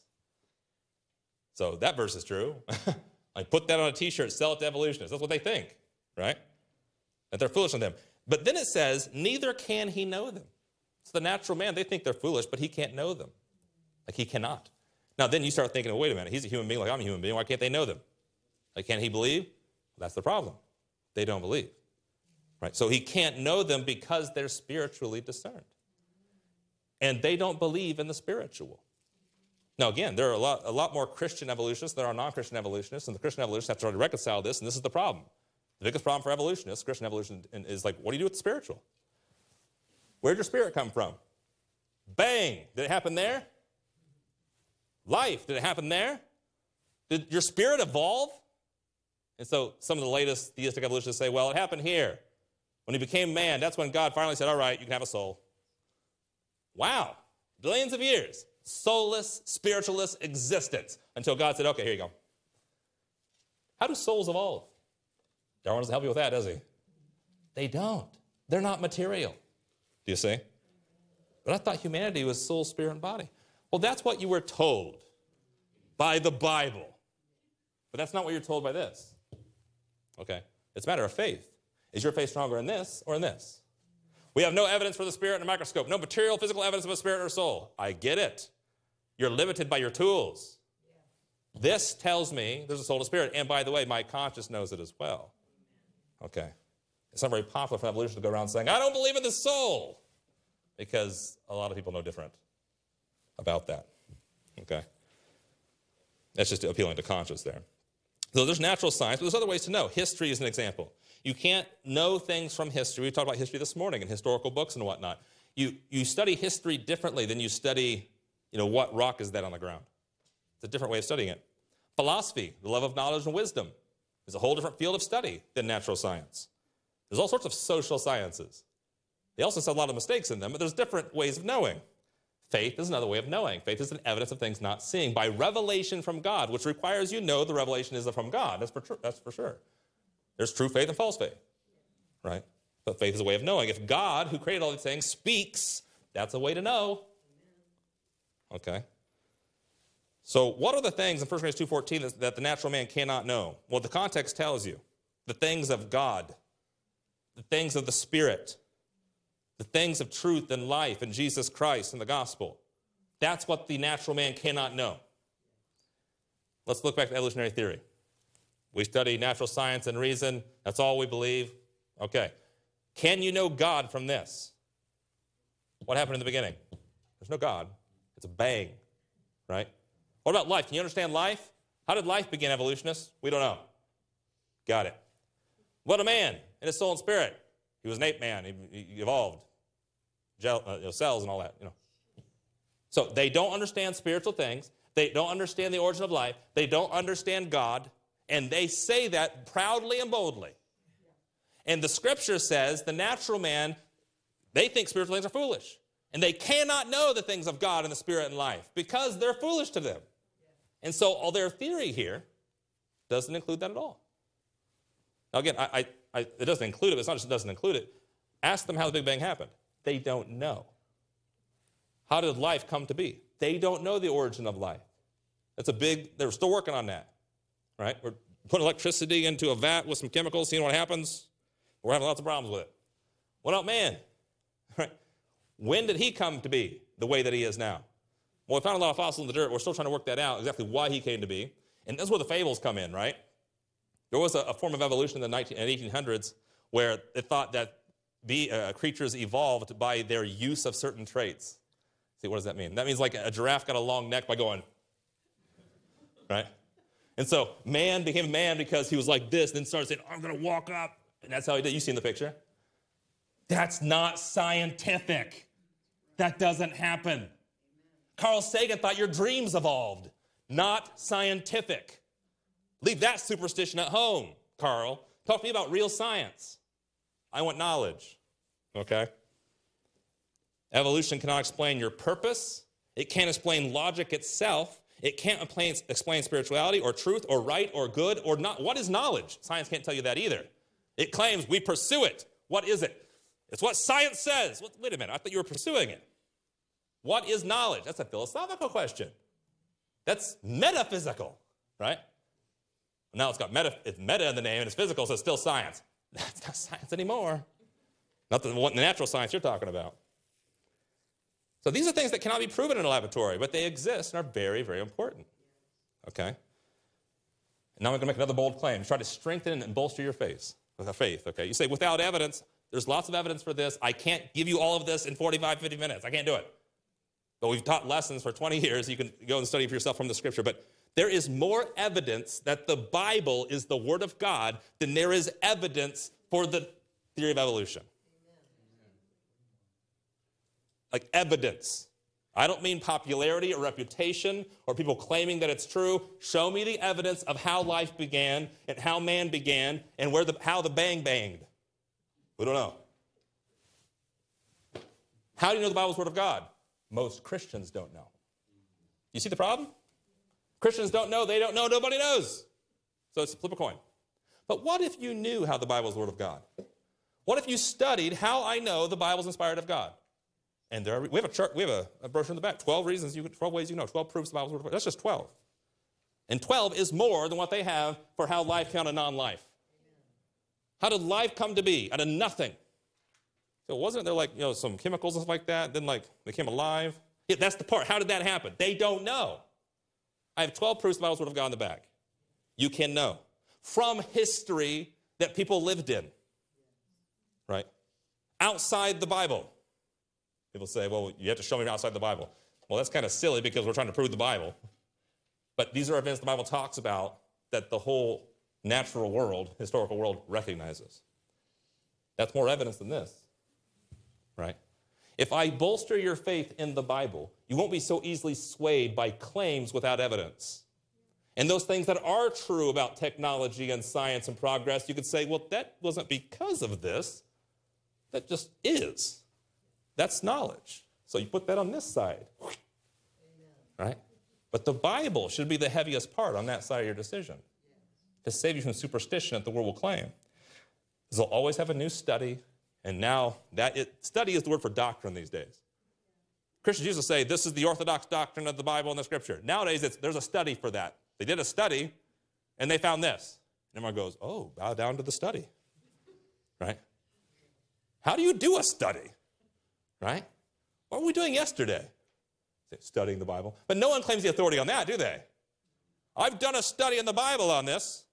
So that verse is true. I put that on a t-shirt, sell it to evolutionists. That's what they think, right? That they're foolish on them. But then it says, neither can he know them. It's the natural man. They think they're foolish, but he can't know them. Like he cannot. Now then you start thinking, oh, wait a minute, he's a human being like I'm a human being. Why can't they know them? Like, can't he believe? That's the problem. They don't believe. Right? So he can't know them because they're spiritually discerned. And they don't believe in the spiritual. Now, again, there are a lot, a lot more Christian evolutionists than there are non-Christian evolutionists, and the Christian evolutionists have to try to reconcile this, and this is the problem. The biggest problem for evolutionists, Christian evolution, is like, what do you do with the spiritual? Where'd your spirit come from? Bang! Did it happen there? Life, did it happen there? Did your spirit evolve? And so some of the latest theistic evolutionists say, well, it happened here. When he became man, that's when God finally said, all right, you can have a soul. Wow, billions of years, soulless, spiritualless existence until God said, okay, here you go. How do souls evolve? Darwin doesn't help you with that, does he? They don't. They're not material. Do you see? But I thought humanity was soul, spirit, and body. Well, that's what you were told by the Bible. But that's not what you're told by this. Okay? It's a matter of faith. Is your faith stronger in this or in this? We have no evidence for the spirit in a microscope. No material, physical evidence of a spirit or soul. I get it. You're limited by your tools. Yeah. This tells me there's a soul and a spirit. And by the way, my conscience knows it as well. Okay. It's not very popular for evolution to go around saying, I don't believe in the soul. Because a lot of people know different about that. Okay. That's just appealing to conscience there. So there's natural science, but there's other ways to know. History is an example. You can't know things from history. We talked about history this morning in historical books and whatnot. You, you study history differently than you study, you know, what rock is that on the ground. It's a different way of studying it. Philosophy, the love of knowledge and wisdom, is a whole different field of study than natural science. There's all sorts of social sciences. They also have a lot of mistakes in them, but there's different ways of knowing. Faith is another way of knowing. Faith is an evidence of things not seen by revelation from God, which requires you know the revelation is from God. That's for, tr- that's for sure. There's true faith and false faith, right? But faith is a way of knowing. If God, who created all these things, speaks, that's a way to know. Okay? So what are the things in First Corinthians two fourteen that, that the natural man cannot know? Well, the context tells you. The things of God, the things of the Spirit, the things of truth and life in Jesus Christ and the gospel. That's what the natural man cannot know. Let's look back to evolutionary theory. We study natural science and reason. That's all we believe. Okay. Can you know God from this? What happened in the beginning? There's no God. It's a bang, right? What about life? Can you understand life? How did life begin, evolutionists? We don't know. Got it. What a man in his soul and spirit. He was an ape man. He, he evolved. Gel, uh, you know, cells and all that, you know. So they don't understand spiritual things. They don't understand the origin of life. They don't understand God. And they say that proudly and boldly. And the scripture says the natural man, they think spiritual things are foolish. And they cannot know the things of God and the spirit and life because they're foolish to them. And so all their theory here doesn't include that at all. Now again, I, I, I, it doesn't include it, but it's not just it doesn't include it. Ask them how the Big Bang happened. They don't know. How did life come to be? They don't know the origin of life. That's a big, they're still working on that. Right? We're putting electricity into a vat with some chemicals, seeing what happens. We're having lots of problems with it. What about man? Right? When did he come to be the way that he is now? Well, we found a lot of fossils in the dirt. We're still trying to work that out, exactly why he came to be. And that's where the fables come in, right? There was a, a form of evolution in the nineteen, eighteen hundreds where it thought that the, uh, creatures evolved by their use of certain traits. See, what does that mean? That means like a giraffe got a long neck by going, right? And so man became man because he was like this, then started saying, I'm going to walk up. And that's how he did. You see in the picture? That's not scientific. That doesn't happen. Carl Sagan thought your dreams evolved. Not scientific. Leave that superstition at home, Carl. Talk to me about real science. I want knowledge, okay? Evolution cannot explain your purpose. It can't explain logic itself. It can't explain, explain spirituality or truth or right or good or not. What is knowledge? Science can't tell you that either. It claims we pursue it. What is it? It's what science says. Wait a minute, I thought you were pursuing it. What is knowledge? That's a philosophical question. That's metaphysical, right? Now it's got meta, it's meta in the name and it's physical, so it's still science. That's not science anymore. Not the, the natural science you're talking about. So these are things that cannot be proven in a laboratory, but they exist and are very, very important. Okay? And now I'm going to make another bold claim. Try to strengthen and bolster your faith. With a faith, okay? You say, without evidence, there's lots of evidence for this. I can't give you all of this in forty-five, fifty minutes. I can't do it. But we've taught lessons for twenty years. You can go and study for yourself from the scripture. But there is more evidence that the Bible is the Word of God than there is evidence for the theory of evolution. Like evidence. I don't mean popularity or reputation or people claiming that it's true. Show me the evidence of how life began and how man began and where the, how the bang banged. We don't know. How do you know the Bible's Word of God? Most Christians don't know. You see the problem? Christians don't know, they don't know, nobody knows. So it's flip a coin. But what if you knew how the Bible's the Word of God? What if you studied how I know the Bible's inspired of God? And there are, we have a chart, we have a, a brochure in the back, twelve reasons, you, twelve ways you know, twelve proofs the Bible's Word of God. That's just twelve. And twelve is more than what they have for how life came out of non-life. How did life come to be out of nothing? So wasn't there like, you know, some chemicals and stuff like that, then like became alive? Yeah, that's the part. How did that happen? They don't know. I have twelve proofs the Bible's Word of God in the back. You can know. From history that people lived in. Right? Outside the Bible. People say, well, you have to show me outside the Bible. Well, that's kind of silly because we're trying to prove the Bible. But these are events the Bible talks about that the whole natural world, historical world, recognizes. That's more evidence than this. Right? If I bolster your faith in the Bible, you won't be so easily swayed by claims without evidence. And those things that are true about technology and science and progress, you could say, well, that wasn't because of this. That just is. That's knowledge. So you put that on this side. Amen. Right? But the Bible should be the heaviest part on that side of your decision. Yes. To save you from superstition that the world will claim. Because they'll always have a new study. And now, that it, study is the word for doctrine these days. Christians used to say, this is the orthodox doctrine of the Bible and the Scripture. Nowadays, it's, there's a study for that. They did a study, and they found this. And everyone goes, oh, bow down to the study. Right? How do you do a study? Right? What were we doing yesterday? Studying the Bible. But no one claims the authority on that, do they? I've done a study in the Bible on this.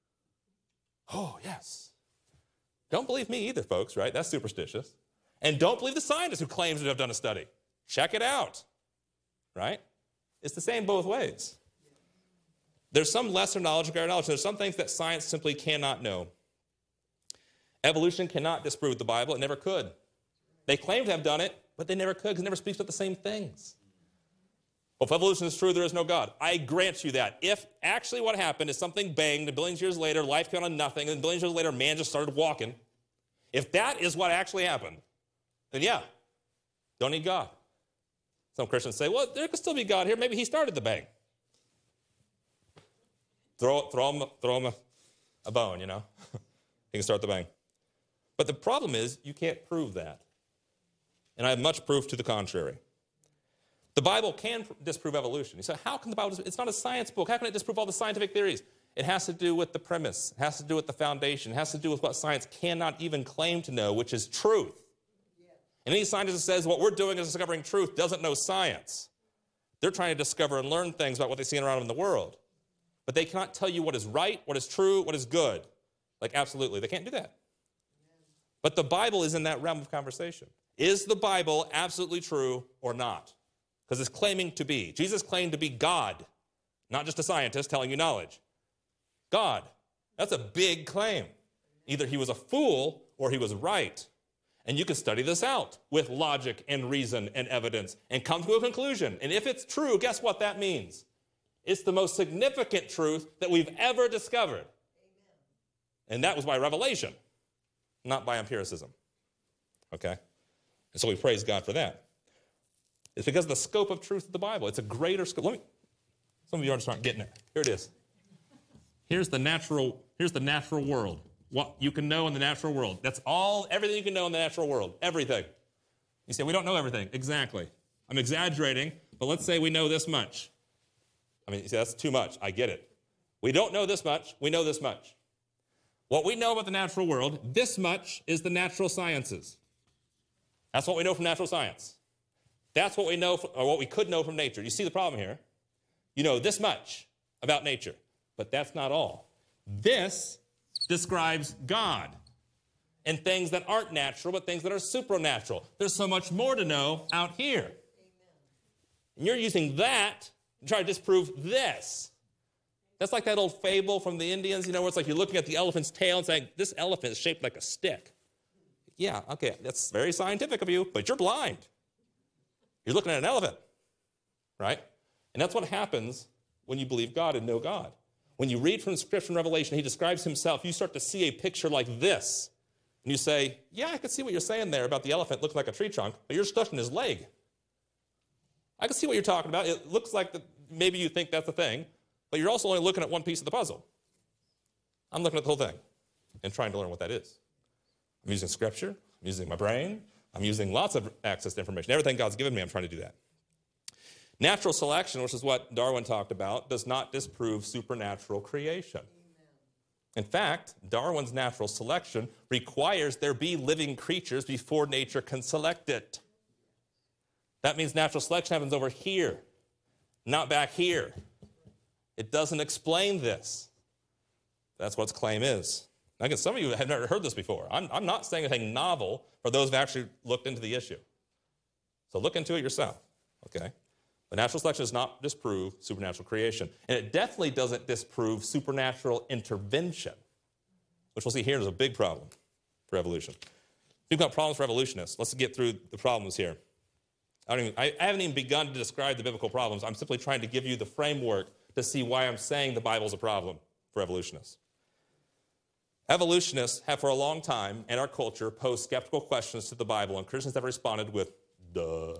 Oh, yes. Don't believe me either, folks, right? That's superstitious. And don't believe the scientist who claims to have done a study. Check it out, right? It's the same both ways. There's some lesser knowledge and greater knowledge. There's some things that science simply cannot know. Evolution cannot disprove the Bible. It never could. They claim to have done it, but they never could because it never speaks about the same things. Well, if evolution is true, there is no God. I grant you that. If actually what happened is something banged, and billions of years later, life came out of nothing, and billions of years later, man just started walking, if that is what actually happened, then yeah, don't need God. Some Christians say, well, there could still be God here. Maybe he started the bang. Throw, throw him, throw him a, a bone, you know. He can start the bang. But the problem is you can't prove that. And I have much proof to the contrary. The Bible can disprove evolution. You say, how can the Bible, it's not a science book. How can it disprove all the scientific theories? It has to do with the premise. It has to do with the foundation. It has to do with what science cannot even claim to know, which is truth. And any scientist that says what we're doing is discovering truth doesn't know science. They're trying to discover and learn things about what they see around them in the world. But they cannot tell you what is right, what is true, what is good. Like, absolutely, they can't do that. But the Bible is in that realm of conversation. Is the Bible absolutely true or not? Because it's claiming to be. Jesus claimed to be God, not just a scientist telling you knowledge. God. That's a big claim. Either he was a fool or he was right. And you can study this out with logic and reason and evidence and come to a conclusion. And if it's true, guess what that means? It's the most significant truth that we've ever discovered. Amen. And that was by revelation, not by empiricism. Okay? And so we praise God for that. It's because of the scope of truth of the Bible. It's a greater scope. Let me, some of you aren't getting it. Here it is. Here's the natural, here's the natural world. What you can know in the natural world. That's all, everything you can know in the natural world. Everything. You say, we don't know everything. Exactly. I'm exaggerating, but let's say we know this much. I mean, you say, that's too much. I get it. We don't know this much. We know this much. What we know about the natural world, this much is the natural sciences. That's what we know from natural science. That's what we know, from, or what we could know from nature. You see the problem here? You know this much about nature, but that's not all. This describes God and things that aren't natural, but things that are supernatural. There's so much more to know out here. Amen. And you're using that to try to disprove this. That's like that old fable from the Indians, you know, where it's like you're looking at the elephant's tail and saying, this elephant is shaped like a stick. Yeah, okay, that's very scientific of you, but you're blind. You're looking at an elephant, right? And that's what happens when you believe God and know God. When you read from Scripture and Revelation, he describes himself, you start to see a picture like this. And you say, yeah, I can see what you're saying there about the elephant looking like a tree trunk, but you're studying his leg. I can see what you're talking about. It looks like the, maybe you think that's the thing, but you're also only looking at one piece of the puzzle. I'm looking at the whole thing and trying to learn what that is. I'm using Scripture. I'm using my brain. I'm using lots of access to information. Everything God's given me, I'm trying to do that. Natural selection, which is what Darwin talked about, does not disprove supernatural creation. Amen. In fact, Darwin's natural selection requires there be living creatures before nature can select it. That means natural selection happens over here, not back here. It doesn't explain this. That's what its claim is. Now, again, some of you have never heard this before. I'm, I'm not saying anything novel for those who have actually looked into the issue. So look into it yourself, okay? But natural selection does not disprove supernatural creation. And it definitely doesn't disprove supernatural intervention, which we'll see here is a big problem for evolution. We've got problems for evolutionists. Let's get through the problems here. I, don't even, I haven't even begun to describe the biblical problems. I'm simply trying to give you the framework to see why I'm saying the Bible's a problem for evolutionists. Evolutionists have for a long time in our culture posed skeptical questions to the Bible, and Christians have responded with, duh.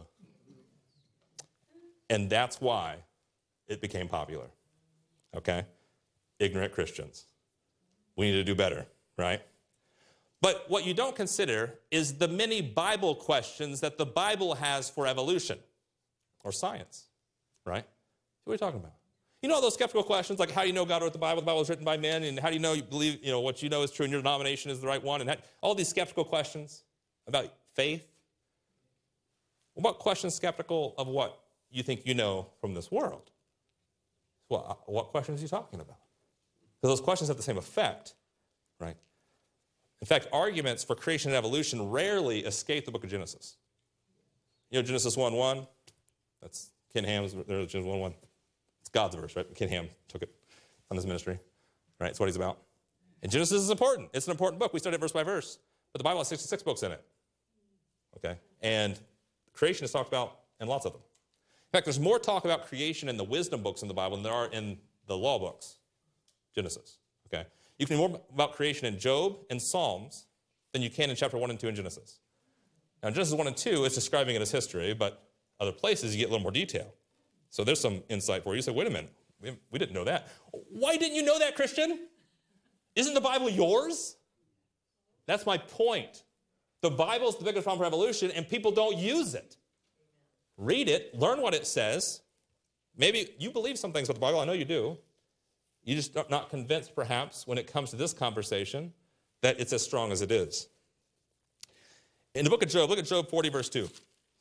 And that's why it became popular, okay? Ignorant Christians. We need to do better, right? But what you don't consider is the many Bible questions that the Bible has for evolution or science, right? What are you talking about? You know those skeptical questions, like how do you know God wrote the Bible? The Bible was written by men, and how do you know you believe, you know, what you know is true and your denomination is the right one? And that, all these skeptical questions about faith. What questions skeptical of what you think you know from this world? Well, what questions are you talking about? Because those questions have the same effect, right? In fact, arguments for creation and evolution rarely escape the book of Genesis. You know Genesis one one? That's Ken Ham's, Genesis one one. It's God's verse, right? Ken Ham took it on his ministry, right? It's what he's about. And Genesis is important. It's an important book. We study it verse by verse. But the Bible has sixty-six books in it, okay? And creation is talked about in lots of them. In fact, there's more talk about creation in the wisdom books in the Bible than there are in the law books, Genesis, okay? You can know more about creation in Job and Psalms than you can in chapter one and two in Genesis. Now, in Genesis one and two, it's describing it as history, but other places you get a little more detail. So there's some insight for you. You say, wait a minute, we, we didn't know that. Why didn't you know that, Christian? Isn't the Bible yours? That's my point. The Bible is the biggest problem for evolution, and people don't use it. Read it, learn what it says. Maybe you believe some things about the Bible. I know you do. You're just not convinced, perhaps, when it comes to this conversation, that it's as strong as it is. In the book of Job, look at Job forty, verse two.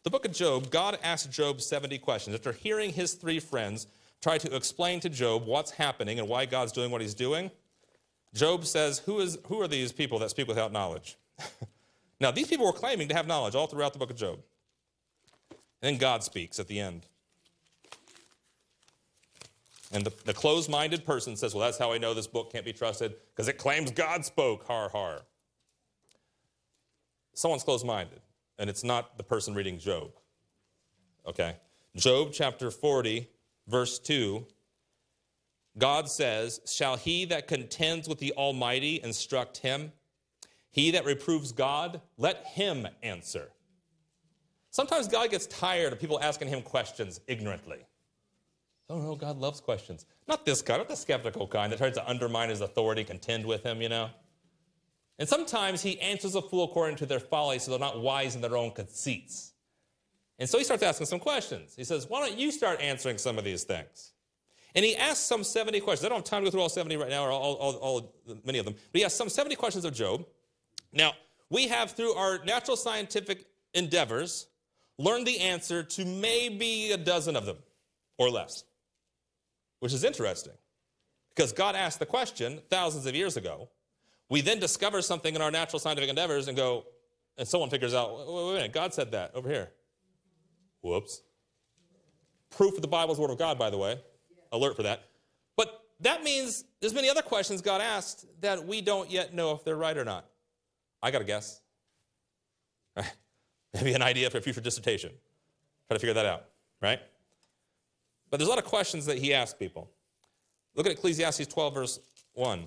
the book of Job, God asked Job seventy questions. After hearing his three friends try to explain to Job what's happening and why God's doing what he's doing, Job says, who is who are these people that speak without knowledge? Now, these people were claiming to have knowledge all throughout the book of Job. And then God speaks at the end. And the, the closed-minded person says, well, that's how I know this book can't be trusted, because it claims God spoke, har, har. Someone's closed-minded, and it's not the person reading Job. Okay? Job chapter forty, verse two, God says, shall he that contends with the Almighty instruct him? He that reproves God, let him answer. Sometimes God gets tired of people asking him questions ignorantly. Oh, no, God loves questions. Not this kind, not the skeptical kind that tries to undermine his authority, contend with him, you know. And sometimes he answers a fool according to their folly, so they're not wise in their own conceits. And so he starts asking some questions. He says, why don't you start answering some of these things? And he asks some seventy questions. I don't have time to go through all seventy right now, or all, all, all many of them. But he asks some seventy questions of Job. Now, we have, through our natural scientific endeavors, learned the answer to maybe a dozen of them, or less, which is interesting, because God asked the question thousands of years ago. We then discover something in our natural scientific endeavors and go, and someone figures out, wait, wait a minute, God said that over here. Whoops. Proof of the Bible's word of God, by the way. Alert for that. But that means there's many other questions God asked that we don't yet know if they're right or not. I got to guess. Right? Maybe an idea for a future dissertation. Try to figure that out, right? But there's a lot of questions that he asked people. Look at Ecclesiastes twelve, verse one.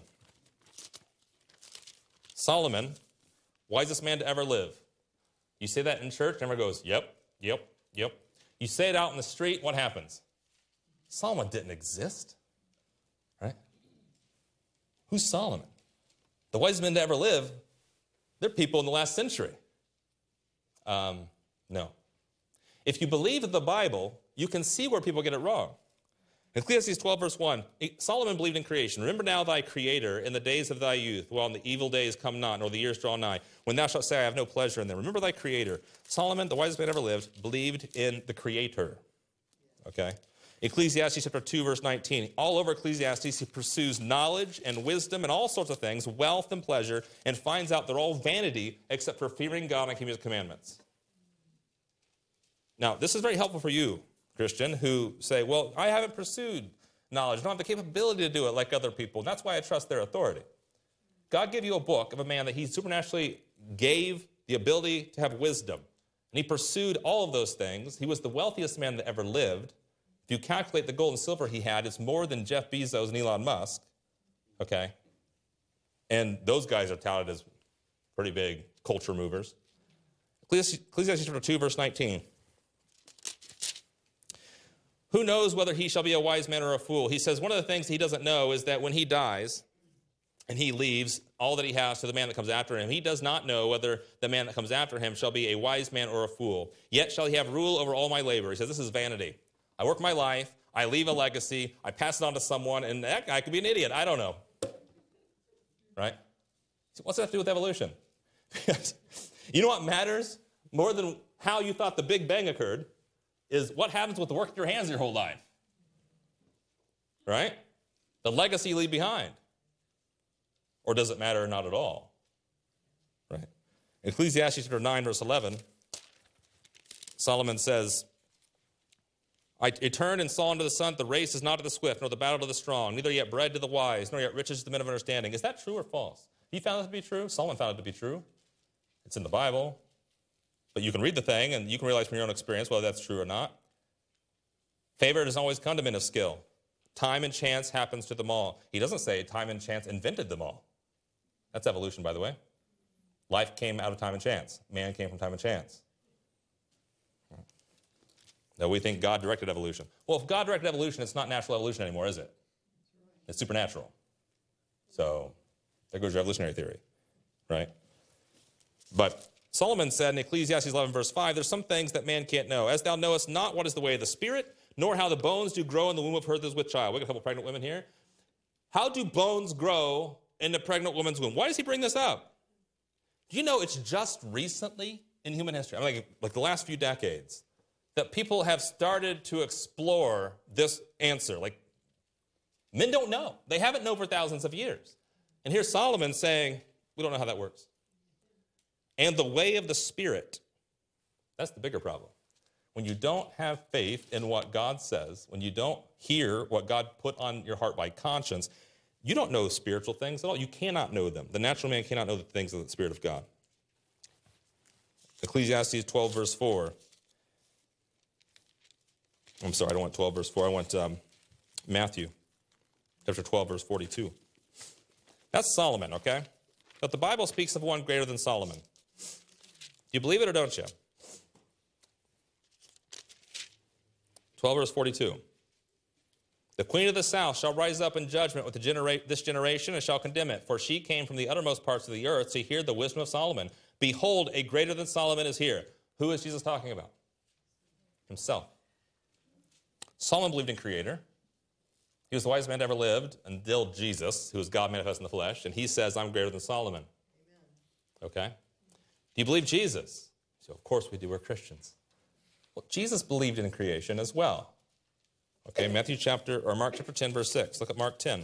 Solomon, wisest man to ever live. You say that in church, and everyone goes, yep, yep, yep. You say it out in the street, what happens? Solomon didn't exist, right? Who's Solomon? The wisest men to ever live, they're people in the last century. Um, no. If you believe the Bible, you can see where people get it wrong. In Ecclesiastes twelve, verse one, Solomon believed in creation. Remember now thy Creator in the days of thy youth, while the evil days come not, nor the years draw nigh, when thou shalt say, I have no pleasure in them. Remember thy Creator. Solomon, the wisest man ever lived, believed in the Creator. Okay? Ecclesiastes chapter two, verse nineteen. All over Ecclesiastes, he pursues knowledge and wisdom and all sorts of things, wealth and pleasure, and finds out they're all vanity except for fearing God and keeping his commandments. Now, this is very helpful for you, Christian, who say, well, I haven't pursued knowledge. I don't have the capability to do it like other people. And that's why I trust their authority. God gave you a book of a man that he supernaturally gave the ability to have wisdom. And he pursued all of those things. He was the wealthiest man that ever lived. If you calculate the gold and silver he had, it's more than Jeff Bezos and Elon Musk. Okay? And those guys are touted as pretty big culture movers. Ecclesiastes chapter two, verse nineteen. Who knows whether he shall be a wise man or a fool? He says one of the things he doesn't know is that when he dies and he leaves all that he has to the man that comes after him, he does not know whether the man that comes after him shall be a wise man or a fool. Yet shall he have rule over all my labor. He says this is vanity. I work my life, I leave a legacy, I pass it on to someone, and that guy could be an idiot. I don't know. Right? So what's that have to do with evolution? You know what matters more than how you thought the Big Bang occurred is what happens with the work of your hands your whole life. Right? The legacy you leave behind. Or does it matter or not at all? Right? In Ecclesiastes chapter nine, verse eleven, Solomon says, I turned and saw unto the sun, the race is not to the swift, nor the battle to the strong, neither yet bread to the wise, nor yet riches to the men of understanding. Is that true or false? He found it to be true. Solomon found it to be true. It's in the Bible. But you can read the thing, and you can realize from your own experience whether that's true or not. Favor doesn't always come to men of skill. Time and chance happens to them all. He doesn't say time and chance invented them all. That's evolution, by the way. Life came out of time and chance. Man came from time and chance. Now, we think God directed evolution. Well, if God directed evolution, it's not natural evolution anymore, is it? It's supernatural. So, there goes your evolutionary theory, right? But Solomon said in Ecclesiastes eleven, verse five, there's some things that man can't know. As thou knowest not what is the way of the Spirit, nor how the bones do grow in the womb of her that is with child. We got a couple pregnant women here. How do bones grow in the pregnant woman's womb? Why does he bring this up? Do you know it's just recently in human history, I'm like, like the last few decades, that people have started to explore this answer. Like, men don't know. They haven't known for thousands of years. And here's Solomon saying, we don't know how that works. And the way of the Spirit, that's the bigger problem. When you don't have faith in what God says, when you don't hear what God put on your heart by conscience, you don't know spiritual things at all. You cannot know them. The natural man cannot know the things of the Spirit of God. Ecclesiastes twelve, verse four. I'm sorry, I don't want twelve, verse four. I want um, Matthew, chapter twelve, verse forty-two. That's Solomon, okay? But the Bible speaks of one greater than Solomon. Do you believe it or don't you? twelve, verse forty-two. The queen of the south shall rise up in judgment with the genera- this generation and shall condemn it, for she came from the uttermost parts of the earth to hear the wisdom of Solomon. Behold, a greater than Solomon is here. Who is Jesus talking about? Himself. Solomon believed in Creator. He was the wisest man that ever lived until Jesus, who is God manifest in the flesh, and he says, I'm greater than Solomon. Amen. Okay? Do you believe Jesus? So, of course we do. We're Christians. Well, Jesus believed in creation as well. Okay, Matthew chapter, or Mark chapter ten, verse six. Look at Mark ten.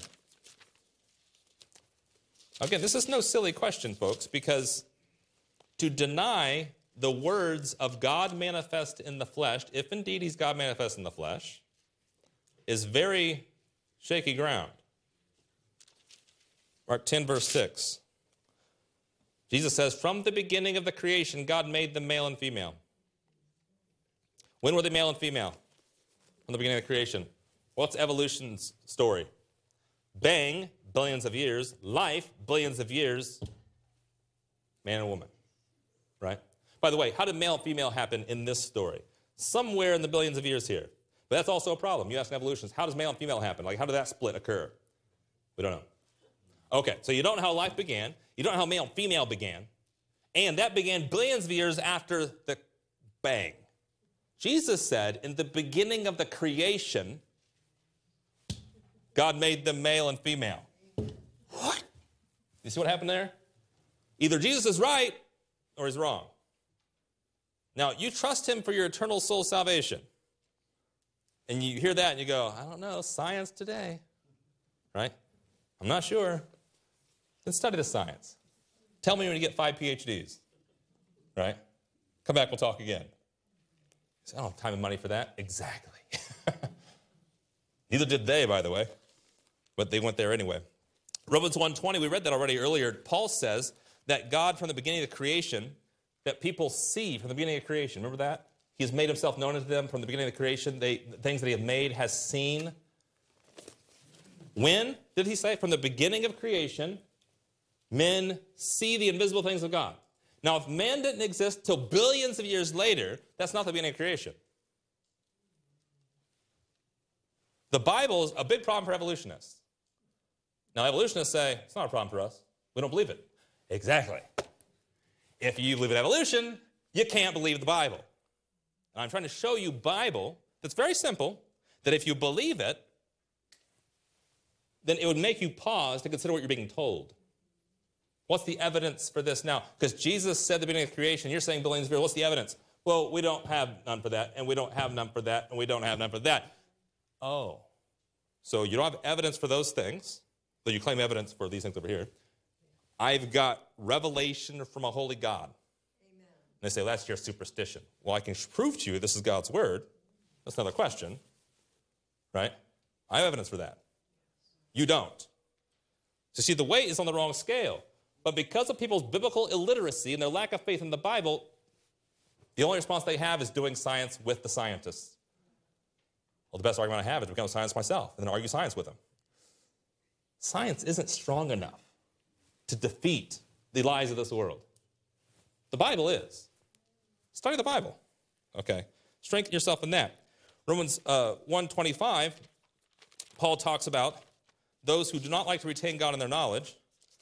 Again, this is no silly question, folks, because to deny the words of God manifest in the flesh, if indeed he's God manifest in the flesh, is very shaky ground. Mark ten, verse six. Jesus says, from the beginning of the creation, God made them male and female. When were they male and female? From the beginning of the creation. What's evolution's story? Bang, billions of years. Life, billions of years. Man and woman. Right? By the way, how did male and female happen in this story? Somewhere in the billions of years here. But that's also a problem. You ask an evolutionist, how does male and female happen? Like, how did that split occur? We don't know. Okay, so you don't know how life began. You don't know how male and female began. And that began billions of years after the bang. Jesus said, in the beginning of the creation, God made them male and female. What? You see what happened there? Either Jesus is right or he's wrong. Now, you trust him for your eternal soul salvation. And you hear that and you go, I don't know, science today. Right? I'm not sure. Then study the science. Tell me when you get five P H Ds. Right? Come back, we'll talk again. I don't have time and money for that. Exactly. Neither did they, by the way. But they went there anyway. Romans one twenty, we read that already earlier. Paul says that God, from the beginning of creation, that people see from the beginning of creation. Remember that? He has made himself known to them from the beginning of the creation. They, the things that he has made has seen. When did he say? From the beginning of creation, men see the invisible things of God. Now, if man didn't exist till billions of years later, that's not the beginning of creation. The Bible is a big problem for evolutionists. Now, evolutionists say, it's not a problem for us. We don't believe it. Exactly. If you believe in evolution, you can't believe the Bible. And I'm trying to show you Bible that's very simple, that if you believe it, then it would make you pause to consider what you're being told. What's the evidence for this now? Because Jesus said at the beginning of creation, you're saying billions of years, what's the evidence? Well, we don't have none for that, and we don't have none for that, and we don't have none for that. Oh. So you don't have evidence for those things, though you claim evidence for these things over here. I've got revelation from a holy God. Amen. And they say, well, that's your superstition. Well, I can prove to you this is God's word. That's another question, right? I have evidence for that. You don't. So see, the weight is on the wrong scale. But because of people's biblical illiteracy and their lack of faith in the Bible, the only response they have is doing science with the scientists. Well, the best argument I have is to become a scientist myself and then argue science with them. Science isn't strong enough to defeat the lies of this world. The Bible is. Study the Bible. Okay. Strengthen yourself in that. Romans uh, one twenty-five, Paul talks about those who do not like to retain God in their knowledge.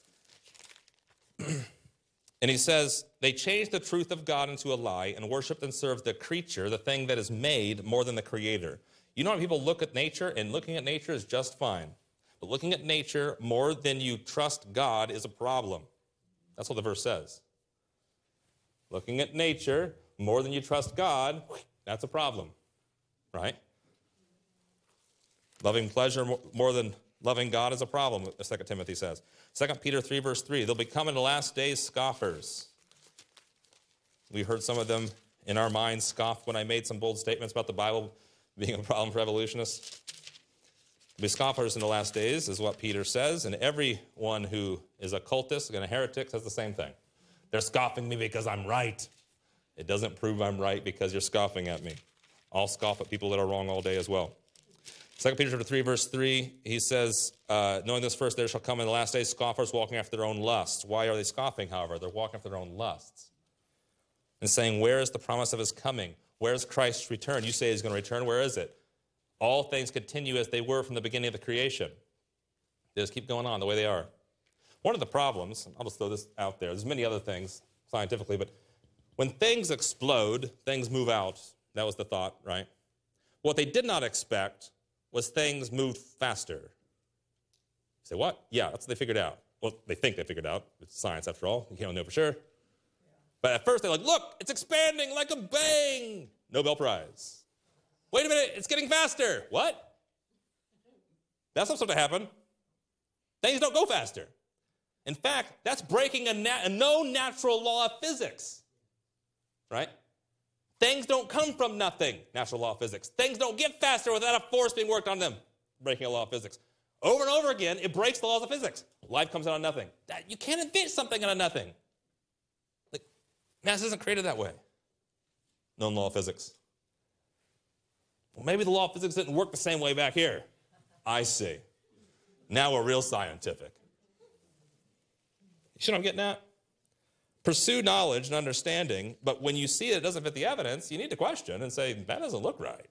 And he says, they change the truth of God into a lie and worship and serve the creature, the thing that is made, more than the creator. You know how people look at nature, and looking at nature is just fine. But looking at nature more than you trust God is a problem. That's what the verse says. looking at nature more than you trust God, that's a problem, right? Loving pleasure more than loving God is a problem, Second Timothy says. Second Peter three, verse three, there'll become in the last days scoffers. We heard some of them in our minds scoff when I made some bold statements about the Bible being a problem for evolutionists. Be scoffers in the last days is what Peter says, and everyone who is a cultist and a heretic says the same thing. They're scoffing me because I'm right. It doesn't prove I'm right because you're scoffing at me. I'll scoff at people that are wrong all day as well. Second Peter chapter three, verse three, he says, uh, knowing this first, there shall come in the last days scoffers walking after their own lusts. Why are they scoffing, however? They're walking after their own lusts. And saying, where is the promise of his coming? Where is Christ's return? You say he's going to return. Where is it? All things continue as they were from the beginning of the creation. They just keep going on the way they are. One of the problems, I'll just throw this out there, there's many other things scientifically, but when things explode, things move out. That was the thought, right? What they did not expect was things moved faster. You say, what? Yeah, that's what they figured out. Well, they think they figured out. It's science, after all. You can't know for sure. But at first, they're like, look, it's expanding like a bang. Nobel Prize. Wait a minute, it's getting faster. What? That's not supposed to happen. Things don't go faster. In fact, that's breaking a, nat- a known natural law of physics, right? Things don't come from nothing, natural law of physics. Things don't get faster without a force being worked on them, breaking a law of physics. Over and over again, it breaks the laws of physics. Life comes out of nothing. That, you can't invent something out of nothing. Like, mass isn't created that way. Known law of physics. Well, maybe the law of physics didn't work the same way back here. I see. Now we're real scientific. You see what I'm getting at? Pursue knowledge and understanding, but when you see it doesn't fit the evidence, you need to question and say, that doesn't look right.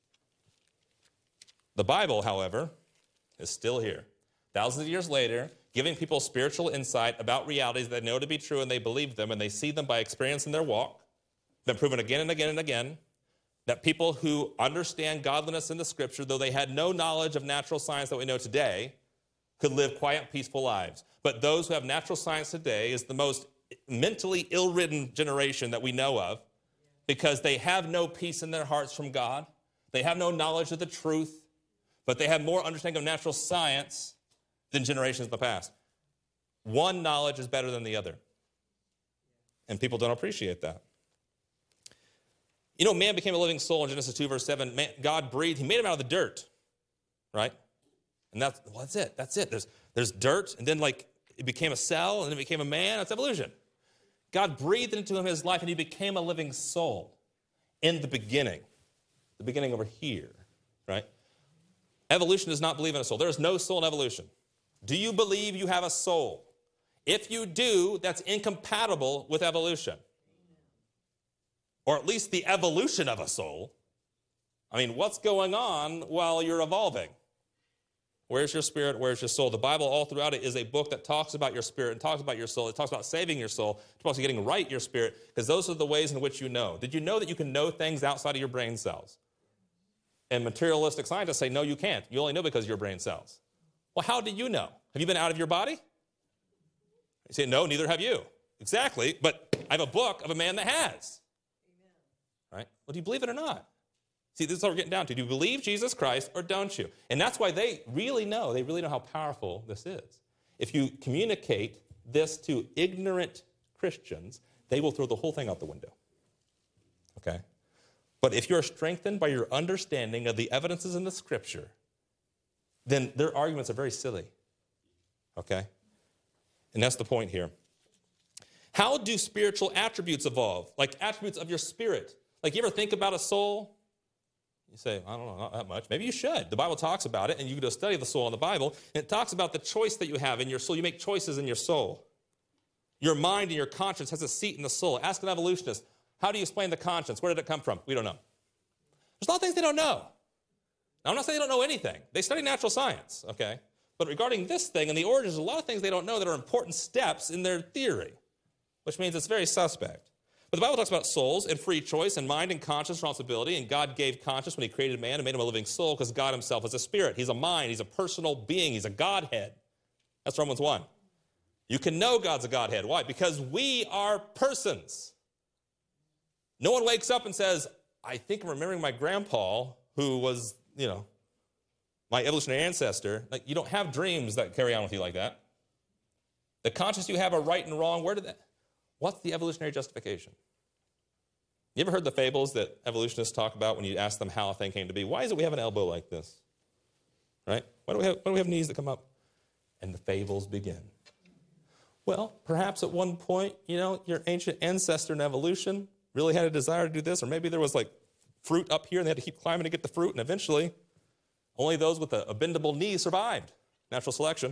The Bible, however, is still here. Thousands of years later, giving people spiritual insight about realities they know to be true and they believe them and they see them by experience in their walk. Been proven again and again and again that people who understand godliness in the Scripture, though they had no knowledge of natural science that we know today, could live quiet, peaceful lives. But those who have natural science today is the most mentally ill-ridden generation that we know of because they have no peace in their hearts from God. They have no knowledge of the truth, but they have more understanding of natural science than generations in the past. One knowledge is better than the other, and people don't appreciate that. You know, man became a living soul in Genesis two, verse seven. Man, God breathed. He made him out of the dirt, right? And that's, well, that's it. That's it. There's, there's dirt, and then, like, it became a cell, and then it became a man. That's evolution. God breathed into him his life, and he became a living soul in the beginning. The beginning over here, right? Evolution does not believe in a soul. There is no soul in evolution. Do you believe you have a soul? If you do, that's incompatible with evolution. Or at least the evolution of a soul. I mean, what's going on while you're evolving? Where's your spirit? Where's your soul? The Bible all throughout it is a book that talks about your spirit and talks about your soul. It talks about saving your soul. It talks about getting right your spirit, because those are the ways in which you know. Did you know that you can know things outside of your brain cells? And materialistic scientists say, no, you can't. You only know because of your brain cells. Well, how do you know? Have you been out of your body? You say, no, neither have you. Exactly, but I have a book of a man that has. Amen. Right? Well, do you believe it or not? See, this is what we're getting down to. Do you believe Jesus Christ or don't you? And that's why they really know, they really know how powerful this is. If you communicate this to ignorant Christians, they will throw the whole thing out the window. Okay? But if you're strengthened by your understanding of the evidences in the Scripture, then their arguments are very silly. Okay? And that's the point here. How do spiritual attributes evolve? Like attributes of your spirit. Like, you ever think about a soul? You say, I don't know, not that much. Maybe you should. The Bible talks about it, and you can go study the soul in the Bible, and it talks about the choice that you have in your soul. You make choices in your soul. Your mind and your conscience has a seat in the soul. Ask an evolutionist, how do you explain the conscience? Where did it come from? We don't know. There's a lot of things they don't know. Now, I'm not saying they don't know anything. They study natural science, okay? But regarding this thing and the origins, there's a lot of things they don't know that are important steps in their theory, which means it's very suspect. But the Bible talks about souls and free choice and mind and conscious responsibility, and God gave conscience when he created man and made him a living soul because God himself is a spirit. He's a mind. He's a personal being. He's a Godhead. That's Romans one. You can know God's a Godhead. Why? Because we are persons. No one wakes up and says, I think I'm remembering my grandpa who was, you know, my evolutionary ancestor. Like, you don't have dreams that carry on with you like that. The conscious you have are right and wrong. Where did that? What's the evolutionary justification? You ever heard the fables that evolutionists talk about when you ask them how a thing came to be? Why is it we have an elbow like this? Right? Why do we have, why do we have knees that come up? And the fables begin. Well, perhaps at one point, you know, your ancient ancestor in evolution really had a desire to do this, or maybe there was like fruit up here and they had to keep climbing to get the fruit, and eventually only those with a, a bendable knee survived. Natural selection.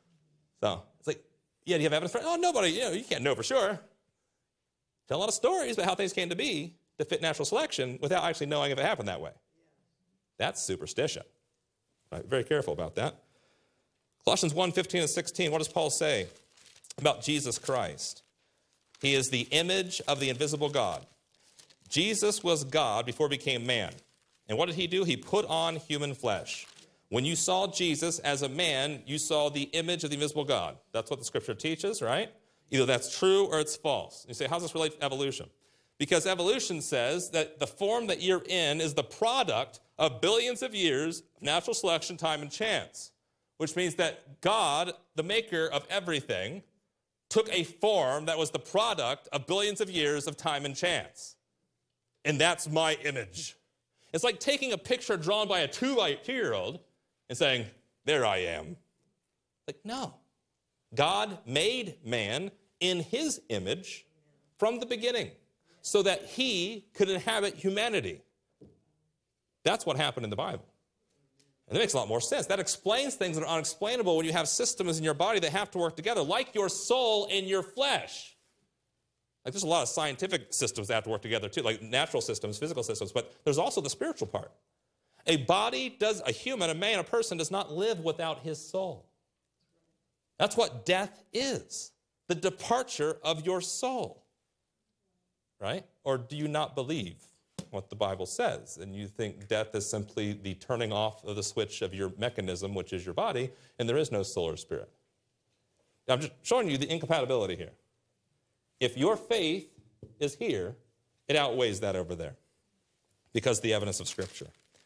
So it's like, yeah, do you have evidence for it? Oh, nobody, you know, you can't know for sure. Tell a lot of stories about how things came to be to fit natural selection without actually knowing if it happened that way. That's superstition. Right? Very careful about that. Colossians one, fifteen and sixteen, what does Paul say about Jesus Christ? He is the image of the invisible God. Jesus was God before he became man. And what did he do? He put on human flesh. When you saw Jesus as a man, you saw the image of the invisible God. That's what the scripture teaches, right? Either that's true or it's false. You say, how does this relate to evolution? Because evolution says that the form that you're in is the product of billions of years of natural selection, time, and chance, which means that God, the maker of everything, took a form that was the product of billions of years of time and chance. And that's my image. It's like taking a picture drawn by a two-year-old and saying, there I am. Like, no. God made man in his image from the beginning so that he could inhabit humanity. That's what happened in the Bible. And that makes a lot more sense. That explains things that are unexplainable when you have systems in your body that have to work together, like your soul and your flesh. Like, there's a lot of scientific systems that have to work together too, like natural systems, physical systems, but there's also the spiritual part. A body does, a human, a man, a person does not live without his soul. That's what death is, the departure of your soul, right? Or do you not believe what the Bible says, and you think death is simply the turning off of the switch of your mechanism, which is your body, and there is no soul or spirit? Now, I'm just showing you the incompatibility here. If your faith is here, it outweighs that over there because of the evidence of Scripture.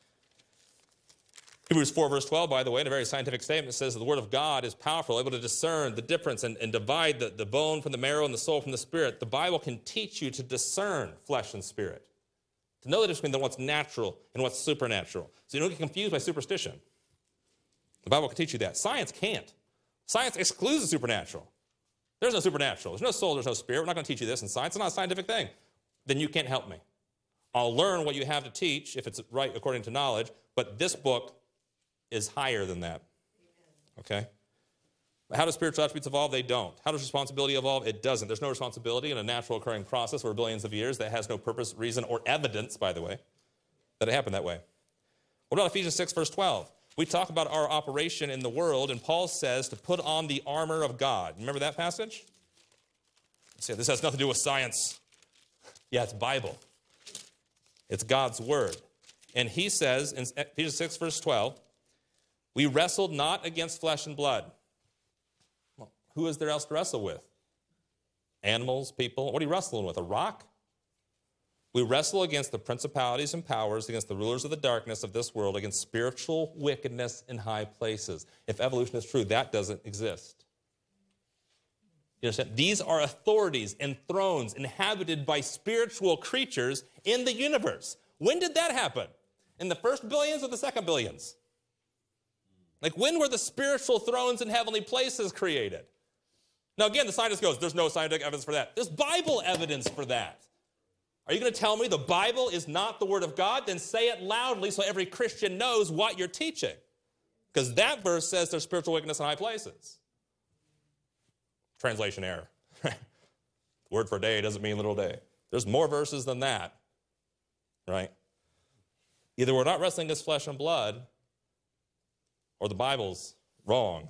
Hebrews four, verse twelve, by the way, in a very scientific statement, says that the Word of God is powerful, able to discern the difference and, and divide the, the bone from the marrow and the soul from the spirit. The Bible can teach you to discern flesh and spirit, to know the difference between what's natural and what's supernatural, so you don't get confused by superstition. The Bible can teach you that. Science can't. Science excludes the supernatural. There's no supernatural. There's no soul. There's no spirit. We're not going to teach you this in science. It's not a scientific thing. Then you can't help me. I'll learn what you have to teach if it's right according to knowledge, but this book is higher than that. Okay? But how do spiritual attributes evolve? They don't. How does responsibility evolve? It doesn't. There's no responsibility in a natural occurring process over billions of years that has no purpose, reason, or evidence, by the way, that it happened that way. What about Ephesians six, verse twelve? We talk about our operation in the world, and Paul says to put on the armor of God. Remember that passage? See, this has nothing to do with science. Yeah, it's Bible. It's God's word. And he says in Ephesians six, verse twelve, we wrestled not against flesh and blood. Well, who is there else to wrestle with? Animals, people. What are you wrestling with? A rock? We wrestle against the principalities and powers, against the rulers of the darkness of this world, against spiritual wickedness in high places. If evolution is true, that doesn't exist. You understand? These are authorities and thrones inhabited by spiritual creatures in the universe. When did that happen? In the first billions or the second billions? Like, when were the spiritual thrones in heavenly places created? Now, again, the scientist goes, there's no scientific evidence for that. There's Bible evidence for that. Are you going to tell me the Bible is not the Word of God? Then say it loudly so every Christian knows what you're teaching. Because that verse says there's spiritual wickedness in high places. Translation error. Word for day doesn't mean little day. There's more verses than that, right? Either we're not wrestling against flesh and blood, or the Bible's wrong.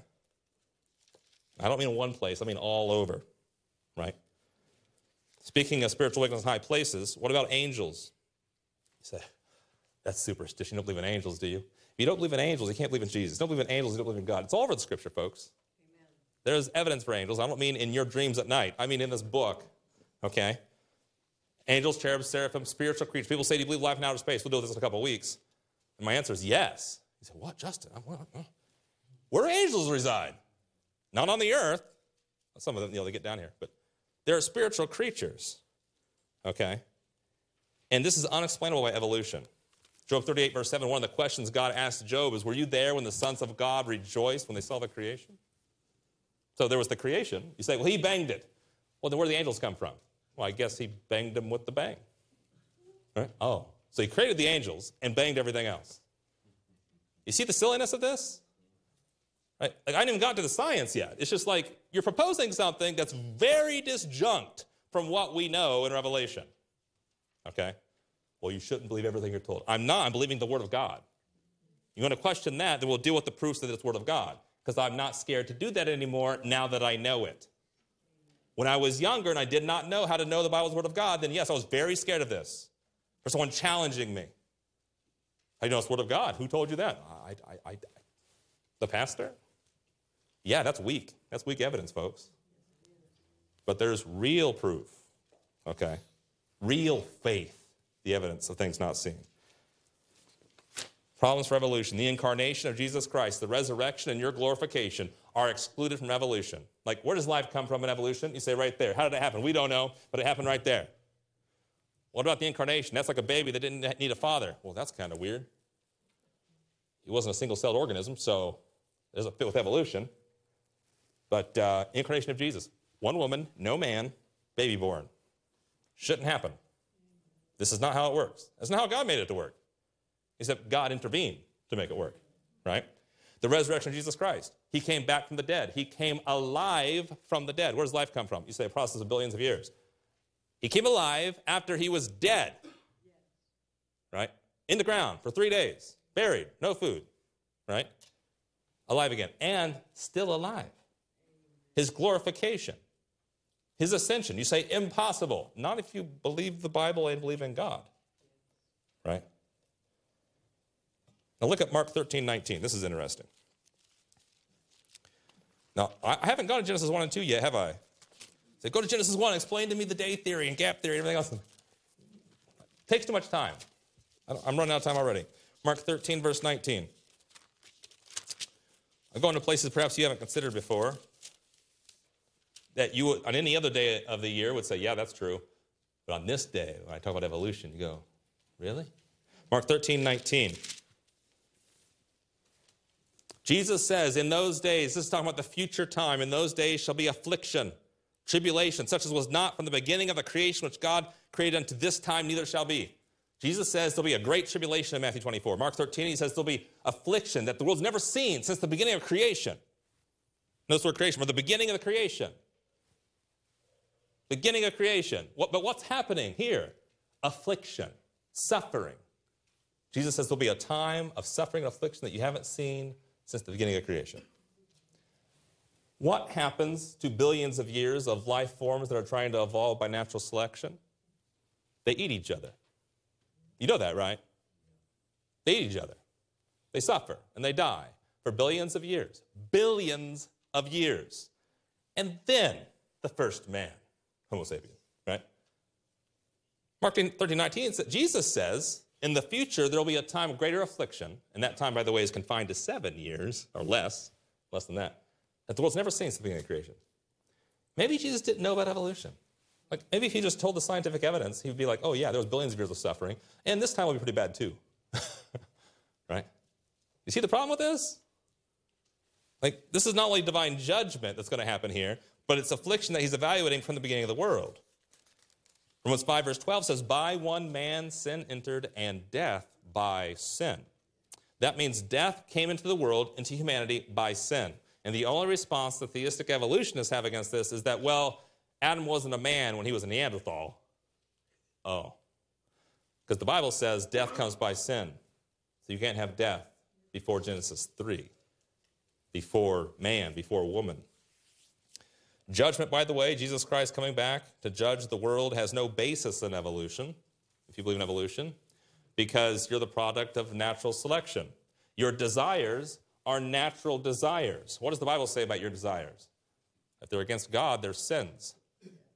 I don't mean in one place, I mean all over, right? Speaking of spiritual wickedness in high places, what about angels? You say, that's superstition. You don't believe in angels, do you? If you don't believe in angels, you can't believe in Jesus. You don't believe in angels, you don't believe in God. It's all over the Scripture, folks. Amen. There's evidence for angels. I don't mean in your dreams at night. I mean in this book, okay? Angels, cherubs, seraphim, spiritual creatures. People say, do you believe life in outer space? We'll deal with this in a couple of weeks. And my answer is yes. You say, what, Justin? Where angels reside? Not on the earth. Some of them, you know, they get down here. But they're spiritual creatures. Okay? And this is unexplainable by evolution. Job thirty-eight, verse seven, one of the questions God asked Job is, were you there when the sons of God rejoiced when they saw the creation? So there was the creation. You say, well, he banged it. Well, then where did the angels come from? Well, I guess he banged them with the bang. Right? Oh, so he created the angels and banged everything else. You see the silliness of this? Right? Like, I haven't even gotten to the science yet. It's just like you're proposing something that's very disjunct from what we know in Revelation. Okay? Well, you shouldn't believe everything you're told. I'm not. I'm believing the Word of God. You want to question that, then we'll deal with the proofs that it's Word of God, because I'm not scared to do that anymore now that I know it. When I was younger and I did not know how to know the Bible's Word of God, then yes, I was very scared of this, for someone challenging me. How do you know it's Word of God? Who told you that? I, I, I, the pastor? Yeah, that's weak. That's weak evidence, folks. But there's real proof, okay? Real faith, the evidence of things not seen. Problems for evolution. The incarnation of Jesus Christ, the resurrection, and your glorification are excluded from evolution. Like, where does life come from in evolution? You say right there. How did it happen? We don't know, but it happened right there. What about the incarnation? That's like a baby that didn't need a father. Well, that's kind of weird. He wasn't a single-celled organism, so it doesn't fit with evolution. But uh, incarnation of Jesus. One woman, no man, baby born. Shouldn't happen. This is not how it works. That's not how God made it to work. Except God intervened to make it work, right? The resurrection of Jesus Christ. He came back from the dead. He came alive from the dead. Where does life come from? You say a process of billions of years. He came alive after he was dead, right? In the ground for three days, buried, no food, right? Alive again, and still alive. His glorification, his ascension. You say impossible. Not if you believe the Bible and believe in God, right? Now look at Mark thirteen nineteen. This is interesting. Now, I haven't gone to Genesis one and two yet, have I? So go to Genesis one, explain to me the day theory and gap theory and everything else. It takes too much time. I'm running out of time already. Mark thirteen, verse nineteen. I'm going to places perhaps you haven't considered before, that you would, on any other day of the year would say, yeah, that's true. But on this day, when I talk about evolution, you go, really? Mark thirteen nineteen. Jesus says, in those days, this is talking about the future time, in those days shall be affliction, tribulation, such as was not from the beginning of the creation which God created unto this time, neither shall be. Jesus says there'll be a great tribulation in Matthew twenty-four. Mark thirteen, he says there'll be affliction that the world's never seen since the beginning of creation. Notice the word creation, but the beginning of the creation. Beginning of creation. What, but what's happening here? Affliction, suffering. Jesus says there'll be a time of suffering and affliction that you haven't seen since the beginning of creation. What happens to billions of years of life forms that are trying to evolve by natural selection? They eat each other. You know that, right? They eat each other. They suffer and they die for billions of years. Billions of years. And then the first man, Homo sapien, right? Mark thirteen nineteen, Jesus says, in the future, there will be a time of greater affliction, and that time, by the way, is confined to seven years, or less, less than that, that the world's never seen since the beginning of creation. Maybe Jesus didn't know about evolution. Like, maybe if he just told the scientific evidence, he would be like, oh, yeah, there was billions of years of suffering, and this time will be pretty bad, too. Right? You see the problem with this? Like, this is not only divine judgment that's going to happen here, but it's affliction that he's evaluating from the beginning of the world. Romans five, verse twelve says, by one man sin entered, and death by sin. That means death came into the world, into humanity, by sin. And the only response the theistic evolutionists have against this is that, well, Adam wasn't a man when he was a Neanderthal. Oh. Because the Bible says death comes by sin. So you can't have death before Genesis three, before man, before woman. Judgment, by the way, Jesus Christ coming back to judge the world has no basis in evolution, if you believe in evolution, because you're the product of natural selection. Your desires are natural desires. What does the Bible say about your desires? If they're against God, they're sins.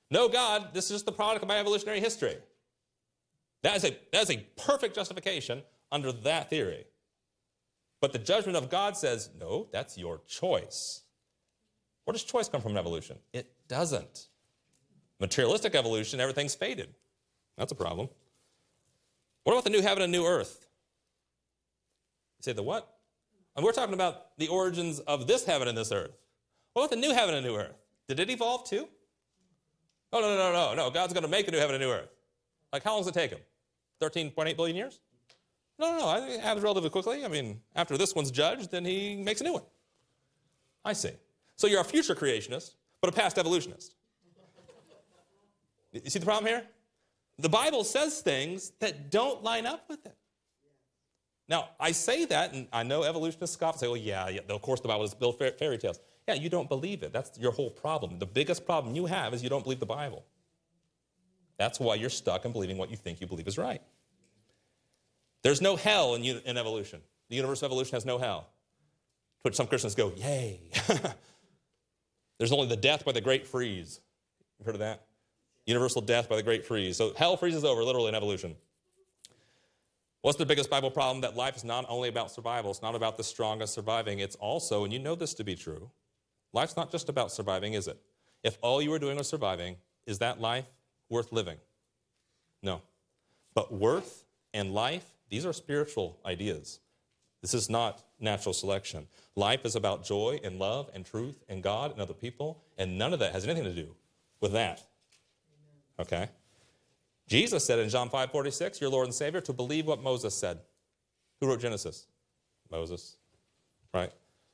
No God, this is just the product of my evolutionary history. That is a, that is a perfect justification under that theory. But the judgment of God says, no, that's your choice. Where does choice come from in evolution? It doesn't. Materialistic evolution, everything's fated. That's a problem. What about the new heaven and new earth? You say the what? And we're talking about the origins of this heaven and this earth. What about the new heaven and new earth? Did it evolve too? Oh, no, no, no, no, no. God's going to make a new heaven and new earth. Like, how long does it take him? thirteen point eight billion years? No, no, no. I think it happens relatively quickly. I mean, after this one's judged, then he makes a new one. I see. So you're a future creationist, but a past evolutionist. You see the problem here? The Bible says things that don't line up with it. Now, I say that, and I know evolutionists scoff and say, well, yeah, yeah, of course the Bible is built fairy tales. Yeah, you don't believe it. That's your whole problem. The biggest problem you have is you don't believe the Bible. That's why you're stuck in believing what you think you believe is right. There's no hell in, in evolution. The universe of evolution has no hell. To which some Christians go, yay. There's only the death by the great freeze. You've heard of that? Universal death by the great freeze. So hell freezes over literally in evolution. What's the biggest Bible problem? That life is not only about survival. It's not about the strongest surviving. It's also, and you know this to be true, life's not just about surviving, is it? If all you were doing was surviving, is that life worth living? No. But worth and life, these are spiritual ideas. This is not natural selection. Life is about joy and love and truth and God and other people, and none of that has anything to do with that. Okay? Jesus said in John five forty-six, your Lord and Savior, to believe what Moses said. Who wrote Genesis? Moses. Right?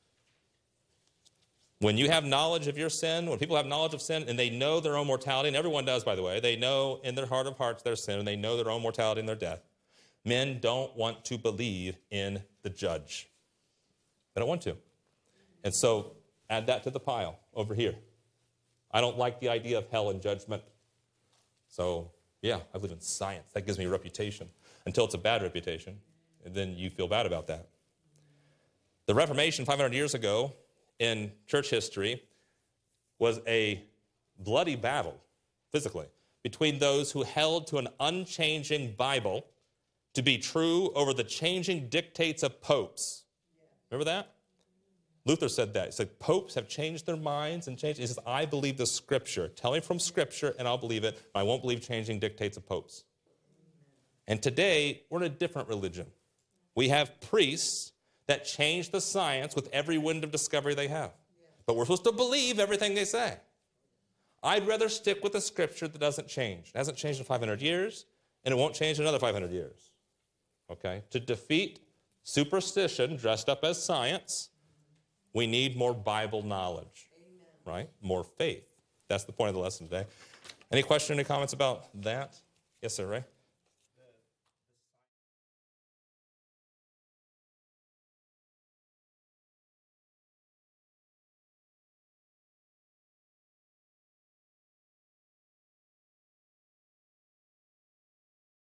When you have knowledge of your sin, when people have knowledge of sin and they know their own mortality, and everyone does, by the way, they know in their heart of hearts their sin, and they know their own mortality and their death, men don't want to believe in the judge. They don't want to. And so add that to the pile over here. I don't like the idea of hell and judgment. So, yeah, I believe in science. That gives me a reputation until it's a bad reputation, and then you feel bad about that. The Reformation five hundred years ago in church history was a bloody battle, physically, between those who held to an unchanging Bible to be true over the changing dictates of popes. Remember that? Luther said that. He said, popes have changed their minds and changed. He says, I believe the Scripture. Tell me from Scripture and I'll believe it. I won't believe changing dictates of popes. And today, we're in a different religion. We have priests that change the science with every wind of discovery they have. But we're supposed to believe everything they say. I'd rather stick with a Scripture that doesn't change. It hasn't changed in five hundred years, and it won't change in another five hundred years. Okay? To defeat superstition dressed up as science, we need more Bible knowledge, Amen. Right? More faith. That's the point of the lesson today. Any questions, any comments about that? Yes, sir, Ray?